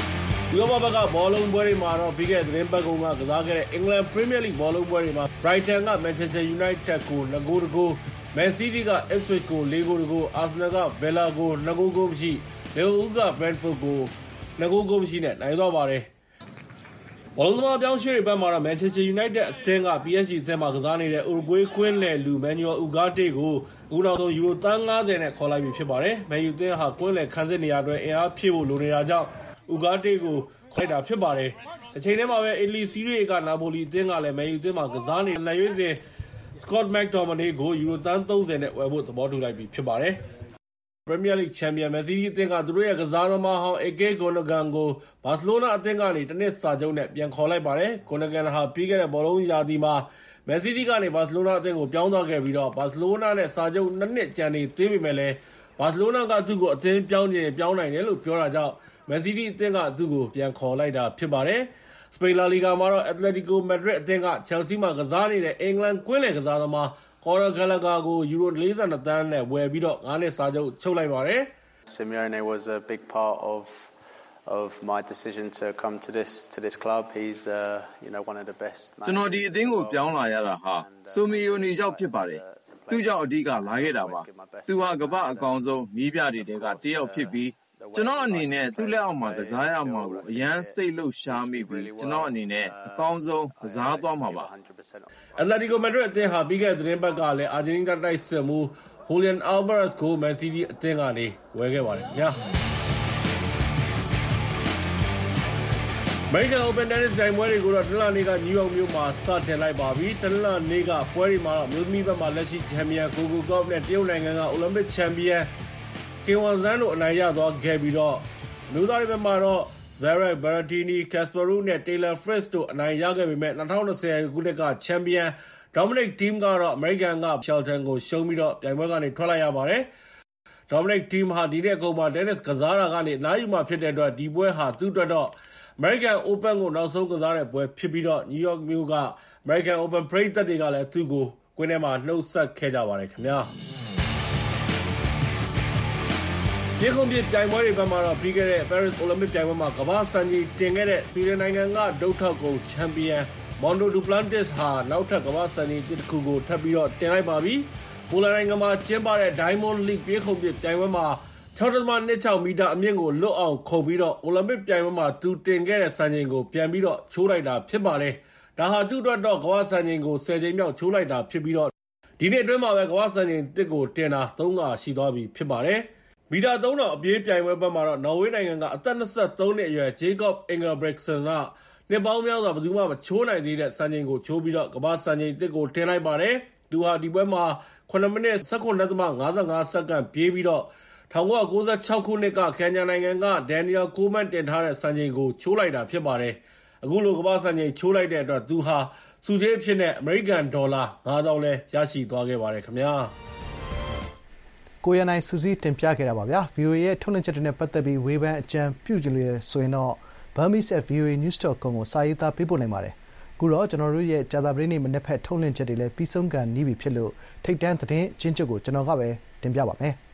ဥရောပဘက်ကဘောလုံးပွဲတွေမှာတော့ပြီးခဲ့တဲ့သတင်းပတ်ကုန်ကကစားခဲ့တဲ့အင်္ဂလန်ပရီးမီးယားလိဘောလုံးပွဲတွေမှာ Brighton က Manchester United ကို2ဂိုး1ဂိုး Man City က Ipswich ကို4ဂိုး1ဂိုး Arsenal က Villa ကို2ဂိုး1ဂိုးမရှိ Liverpool က Brentford ကို2ဂိုး1ဂိုးမရှိနဲ့နိုင်သွားပါတယ်ဘောလုံးသမားပြောင်းရွှေ့တွေဘက်မှာတော့ Manchester United အသင်းက PSG အသင်းမှာကစားနေတဲ့ Uruguay ကွင်းလယ်လူ Manuel Ugarte ကိုအခုနောက်ဆုံးယူရိုသန်း50နဲ့ခေါ်လိုက်ပြီဖြစ်ပါတယ်။ Man U အသင်းဟာကွင်းလယ်ခံစစ်နေရာအတွက်အင်အားဖြည့်ဖို့လိုနေတာကြောင့် Ugarte ကိုခေါ်လိုက်တာဖြစ်ပါတယ်။အချိန်တည်းမှာပဲအီတလီစီးရီးရေးကနာပိုလီအသင်းကလည်း Man U အသင်းမှာကစားနေတဲ့လက်ရွေးစင် Scott McTominay ကိုယူရိုသန်း30နဲ့ဝယ်ဖို့သဘောတူလိုက်ပြီဖြစ်ပါတယ်။ Premier League ချန်ပီယံ Man City အသင်းကသူတို့ရဲ့ကစားသမားဟောင်း Ilkay Gundogan ကိုဘာစီလိုနာအသင်းကနေတစ်နှစ်စာချုပ်နဲ့ပြန်ခေါ်လိုက်ပါတယ်။ Gundogan ဟာပြီးခဲ့တဲ့ဘောလုံးရာသီမှာ Man City ကနေဘာစီလိုနာအသင်းကိုပြောင်းသွားခဲ့ပြီးတော့ဘာစီလိုနာနဲ့စာချုပ်2နှစ်ကျန်နေသေးပေမဲ့လည်းဘာစီလိုနာကသူ့ကိုအသင်းပြောင်းချင်ပြောင်းနိုင်တယ်လို့ပြောတာကြောင့် Man City အသင်းကသူ့ကိုပြန်ခေါ်လိုက်တာဖြစ်ပါတယ်။ စပိန်လာလီဂါမှာတော့ Atletico Madrid အသင်းက Chelsea မှာကစားနေတဲ့အင်္ဂလန်ကွင်းလယ်ကစားသမားConor Gallagher ကိုယူရို42သန်းနဲ့ဝယ်ပြီးတော့9နှစ်စာချုပ်ချုပ်လိုက်ပါတယ်။ Simeone was a big part of my decision to come to this club. He's one of the best. ကျွန်တော်ဒီအသင်းကိုပြောင်းလာရတာဟာဆိုမီယိုနီကြောင့်ဖြစ်ပါတယ်။သူ့ကြောင့်အဓိကလာခဲ့တာပါ။သူဟာကမ္ဘာအကောင်းဆုံးမီးပြတွေထဲကတစ်ယောက်ဖြစ်ပြီးကျွန်တော်အနေနဲ့သူ့လက်အောက်မှာကစားရမှာကိုအရန်စိတ်လှုပ်ရှားမိပြီးကျွန်တော်အနေနဲ့အကောင်းဆုံးကစားသွားမှာပါ။ Atletico Madrid အသင်းဟာပြီးခဲ့တဲ့သတင်းပတ်ကလည်းအာဂျင်တီးနားတိုက်စစ်မှု Julian Alvarez ကို Man City အသင်းကနေဝယ်ခဲ့ပါတယ်ခင်ဗျာ။ American Open Tennis ပြိုင်ပွဲတွေကိုတော့တနင်္လာနေ့ကနယူးယောက်မြို့မှာစတင်လိုက်ပါပြီ။တနင်္လာနေ့ကပွဲတွေမှာတော့အမျိုးသမီးဘက်မှာလက်ရှိချန်ပီယံ Coco Gauff နဲ့တရုတ်နိုင်ငံကအိုလံပစ်ချန်ပီယံQin Wenzhou တို့အနိုင်ရသွားခဲ့ပြီးတော့အမျိုးသားတွေဘက်မှာတော့ Zverev, Berrettini, Casper Ruud နဲ့ Taylor Fritz တို့အနိုင်ရခဲ့ပေမဲ့2020ခုနှစ်ကချန်ပီယံDominic Thiem ကတော့အမေရိကန်က Shelton ကိုရှုံးပြီးတော့ပြိုင်ပွဲကနေထွက်လိုက်ရပါတယ်။ Dominic Thiem ဟာဒီနေ့အကုန်မှာ tennis ကစားတာကနေအနားယူမှာဖြစ်တဲ့အတွက်ဒီပွဲဟာသူ့အတွက်တော့ American Open ကိုနောက်ဆုံးကစားတဲ့ပွဲဖြစ်ပြီးတော့ New York မြို့က American Open ပရိသတ်တွေကလည်းသူ့ကိုကွင်းထဲမှာနှုတ်ဆက်ခဲ့ကြပါတယ်ခင်ဗျာ။ပြေခုံပြပြိုင်ပွဲတွေဘက်မှာတော့ပြီးခဲ့တဲ့ Paris Olympic ပြိုင်ပွဲမှာကမ္ဘာ့စံချိန်တင်ခဲ့တဲ့ဆွီဒင်နိုင်ငံကဒုထောက်ကုန်းချန်ပီယံMondo Duplantis ဟာနောက်ထပ်ကမ္ဘာ့စံချိန်တစ်ခုကိုထပ်ပြီးတော့တင်လိုက်ပါပြီ။ပိုလန်နိုင်ငံမှာကျင်းပတဲ့ Diamond League ပြေခုံပြပြိုင်ပွဲမှာ 6.26 မီတာအမြင့်ကိုလွတ်အောင်ခုန်ပြီးတော့အိုလံပစ်ပြိုင်ပွဲမှာသူတင်ခဲ့တဲ့စံချိန်ကိုပြန်ပြီးတော့ချိုးလိုက်တာဖြစ်ပါတယ်။ဒါဟာသူ့အတွက်တော့ကမ္ဘာ့စံချိန်ကို10ချိန်မြောက်ချိုးလိုက်တာဖြစ်ပြီးတော့ဒီနေ့အတွင်းမှာပဲကမ္ဘာ့စံချိန်တစ်ကိုတင်တာ3ခါရှိသွားပြီဖြစ်ပါတယ်။မီတာ3000အပြေးပြိုင်ပွဲဘက်မှာတော့နော်ဝေးနိုင်ငံကအသက်23နှစ်အရွယ် Jakob Ingebrigtsen ကနှစ်ပေါင်းများစွာဘယ်သူမှမချိုးနိုင်သေးတဲ့စံချိန်ကိုချိုးပြီးတော့ကမ္ဘာ့စံချိန်တစ်ကိုတင်လိုက်ပါတယ်။သူဟာဒီပွဲမှာ9မိနစ် 19.55 စက္ကန့်ပြေးပြီးတော့1996ခုနှစ်ကကန်ညာနိုင်ငံက Daniel Coleman တင်ထားတဲ့စံချိန်ကိုချိုးလိုက်တာဖြစ်ပါတယ်။အခုလိုကမ္ဘာ့စံချိန်ချိုးလိုက်တဲ့အတွက်သူဟာစုကြေးအဖြစ်နဲ့အမေရိကန်ဒေါ်လာ9000လဲရရှိသွားခဲ့ပါတယ်ခင်ဗျာ။ကိုရနိုင်စူးစီးတင်ပြခဲ့တာပါဗျာ။ VOA ရဲ့ထုတ်လွှင့်ချက်တွေနဲ့ပတ်သက်ပြီးဝေဖန်အကြံပြုကြလို့ဆိုရင်တော့ burmese@voanews.com ကိုစာရေးသားပေးပို့နိုင်ပါတယ်။အခုတော့ကျွန်တော်တို့ရဲ့ကြာသပတေးနေ့မနေ့ဖက်ထုတ်လွှင့်ချက်တွေလည်းပြီးဆုံးကန်နီးပြီဖြစ်လို့ထိပ်တန်းသတင်းအချင်းချုပ်ကိုကျွန်တော်ကပဲတင်ပြပါမယ်။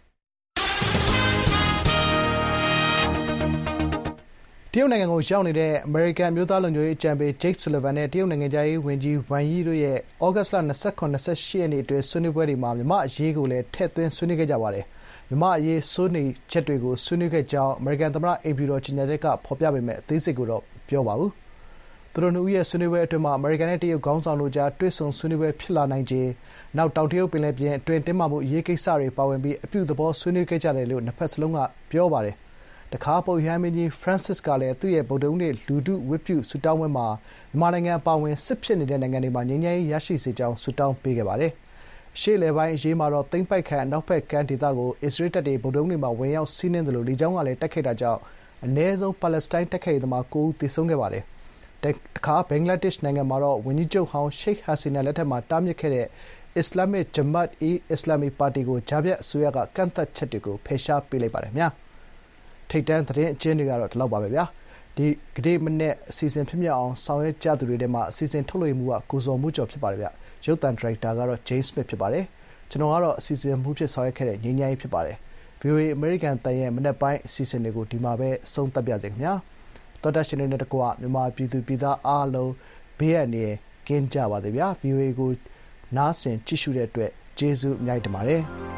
တရုတ်နိုင်ငံကိုရောက်နေတဲ့အမေရိကန်အမျိုးသားလုံခြုံရေးအကြံပေး Jake Sullivan နဲ့တရုတ်နိုင်ငံခြားရေးဝန်ကြီး Wang Yi တို့ရဲ့ဩဂတ်စ်လ 27-28 ရက်နေ့အတွင်းဆွေးနွေးပွဲတွေမှာမြန်မာ့အရေးကိုလည်းထည့်သွင်းဆွေးနွေးခဲ့ကြပါတယ်။မြန်မာ့အရေးစိုးရိမ်ချက်တွေကိုဆွေးနွေးခဲ့ကြောင်းအမေရိကန်သမ္မတအိမ်ဖြူတော်ကြေညာချက်ကဖော်ပြပေမဲ့အသေးစိတ်ကိုတော့မပြောပါဘူး။သူတို့နှစ်ဦးရဲ့ဆွေးနွေးပွဲအတွင်းမှာအမေရိကန်နဲ့တရုတ်ခေါင်းဆောင်တို့ကြားတွေ့ဆုံဆွေးနွေးပွဲဖြစ်လာနိုင်ခြေ၊နောက်တောင်တရုတ်ပင်လယ်ပြင်အတွင်းတင်းမာမှုအရေးကိစ္စတွေပါဝင်ပြီးအပြုသဘောဆွေးနွေးခဲ့ကြတယ်လို့နှစ်ဖက်စလုံးကပြောပါတယ်။တခါပုပ်ရဟန်းမင်းကြီး Francis ကလည်းသူ့ရဲ့ဗုဒ္ဓဟူးနေ့လူထုဝတ်ပြုဆုတောင်းပွဲမှာမြန်မာနိုင်ငံအပါအဝင်စစ်ဖြစ်နေတဲ့နိုင်ငံတွေမှာငြိမ်းချမ်းရေးရရှိစေကြောင်းဆုတောင်းပေးခဲ့ပါတယ်။အရှေ့အလယ်ပိုင်းအရေးမှာတော့သိမ်းပိုက်ခံအနောက်ဘက်ကမ်းဒေသကိုအစ္စရေးတပ်တွေဗုဒ္ဓဟူးနေ့မှာဝင်ရောက်စီးနင်းသလိုလေကြောင်းကလည်းတိုက်ခိုက်တာကြောင့်အနည်းဆုံးပါလက်စတိုင်းတိုက်ခိုက်ရေးသမား9ဦးသေဆုံးခဲ့ပါတယ်။တခါဘင်္ဂလားဒေ့ရှ်နိုင်ငံမှာတော့ဝန်ကြီးချုပ်ဟောင်းရှိတ်ဟာစီနာလက်ထက်မှာတားမြစ်ခဲ့တဲ့အစ္စလာမစ်ဂျမတ်-အစ္စလာမီပါတီကိုကြားဖြတ်အစိုးရကကန့်သတ်ချက်တွေကိုဖယ်ရှားပေးလိုက်ပါတယ်ခင်ဗျာ။ထိပ်တန်းသတင်းအကျဉ်းတွေကတော့ဒီလောက်ပါပဲဗျာ။ဒီကနေ့မနေ့အစီအစဉ်ဖြစ်မြောက်အောင်ဆောင်ရွက်ကြသူတွေထဲမှာအစီအစဉ်ထုတ်လွှင့်မှုကကိုစော်မှုကျော်ဖြစ်ပါတယ်ဗျ။ရုပ်သံဒါရိုက်တာကတော့ James Smith ဖြစ်ပါတယ်။ကျွန်တော်ကတော့အစီအစဉ်မှုဖြစ်ဆောင်ရွက်ခဲ့တဲ့ငြိမ်းချမ်းရေးဖြစ်ပါတယ်။ VOA American တန်ရဲ့မနေ့ပိုင်းအစီအစဉ်တွေကိုဒီမှာပဲအဆုံးသတ်ပြစေခင်ဗျာ။သောတာရှင်တွေနဲ့တကွမြန်မာပြည်သူပြည်သားအားလုံးဘေးအန္တရာယ်ကင်းကြပါစေဗျာ VOA ကိုနားဆင်ကြည့်ရှုတဲ့အတွက်ကျေးဇူးအများကြီးတင်ပါတယ်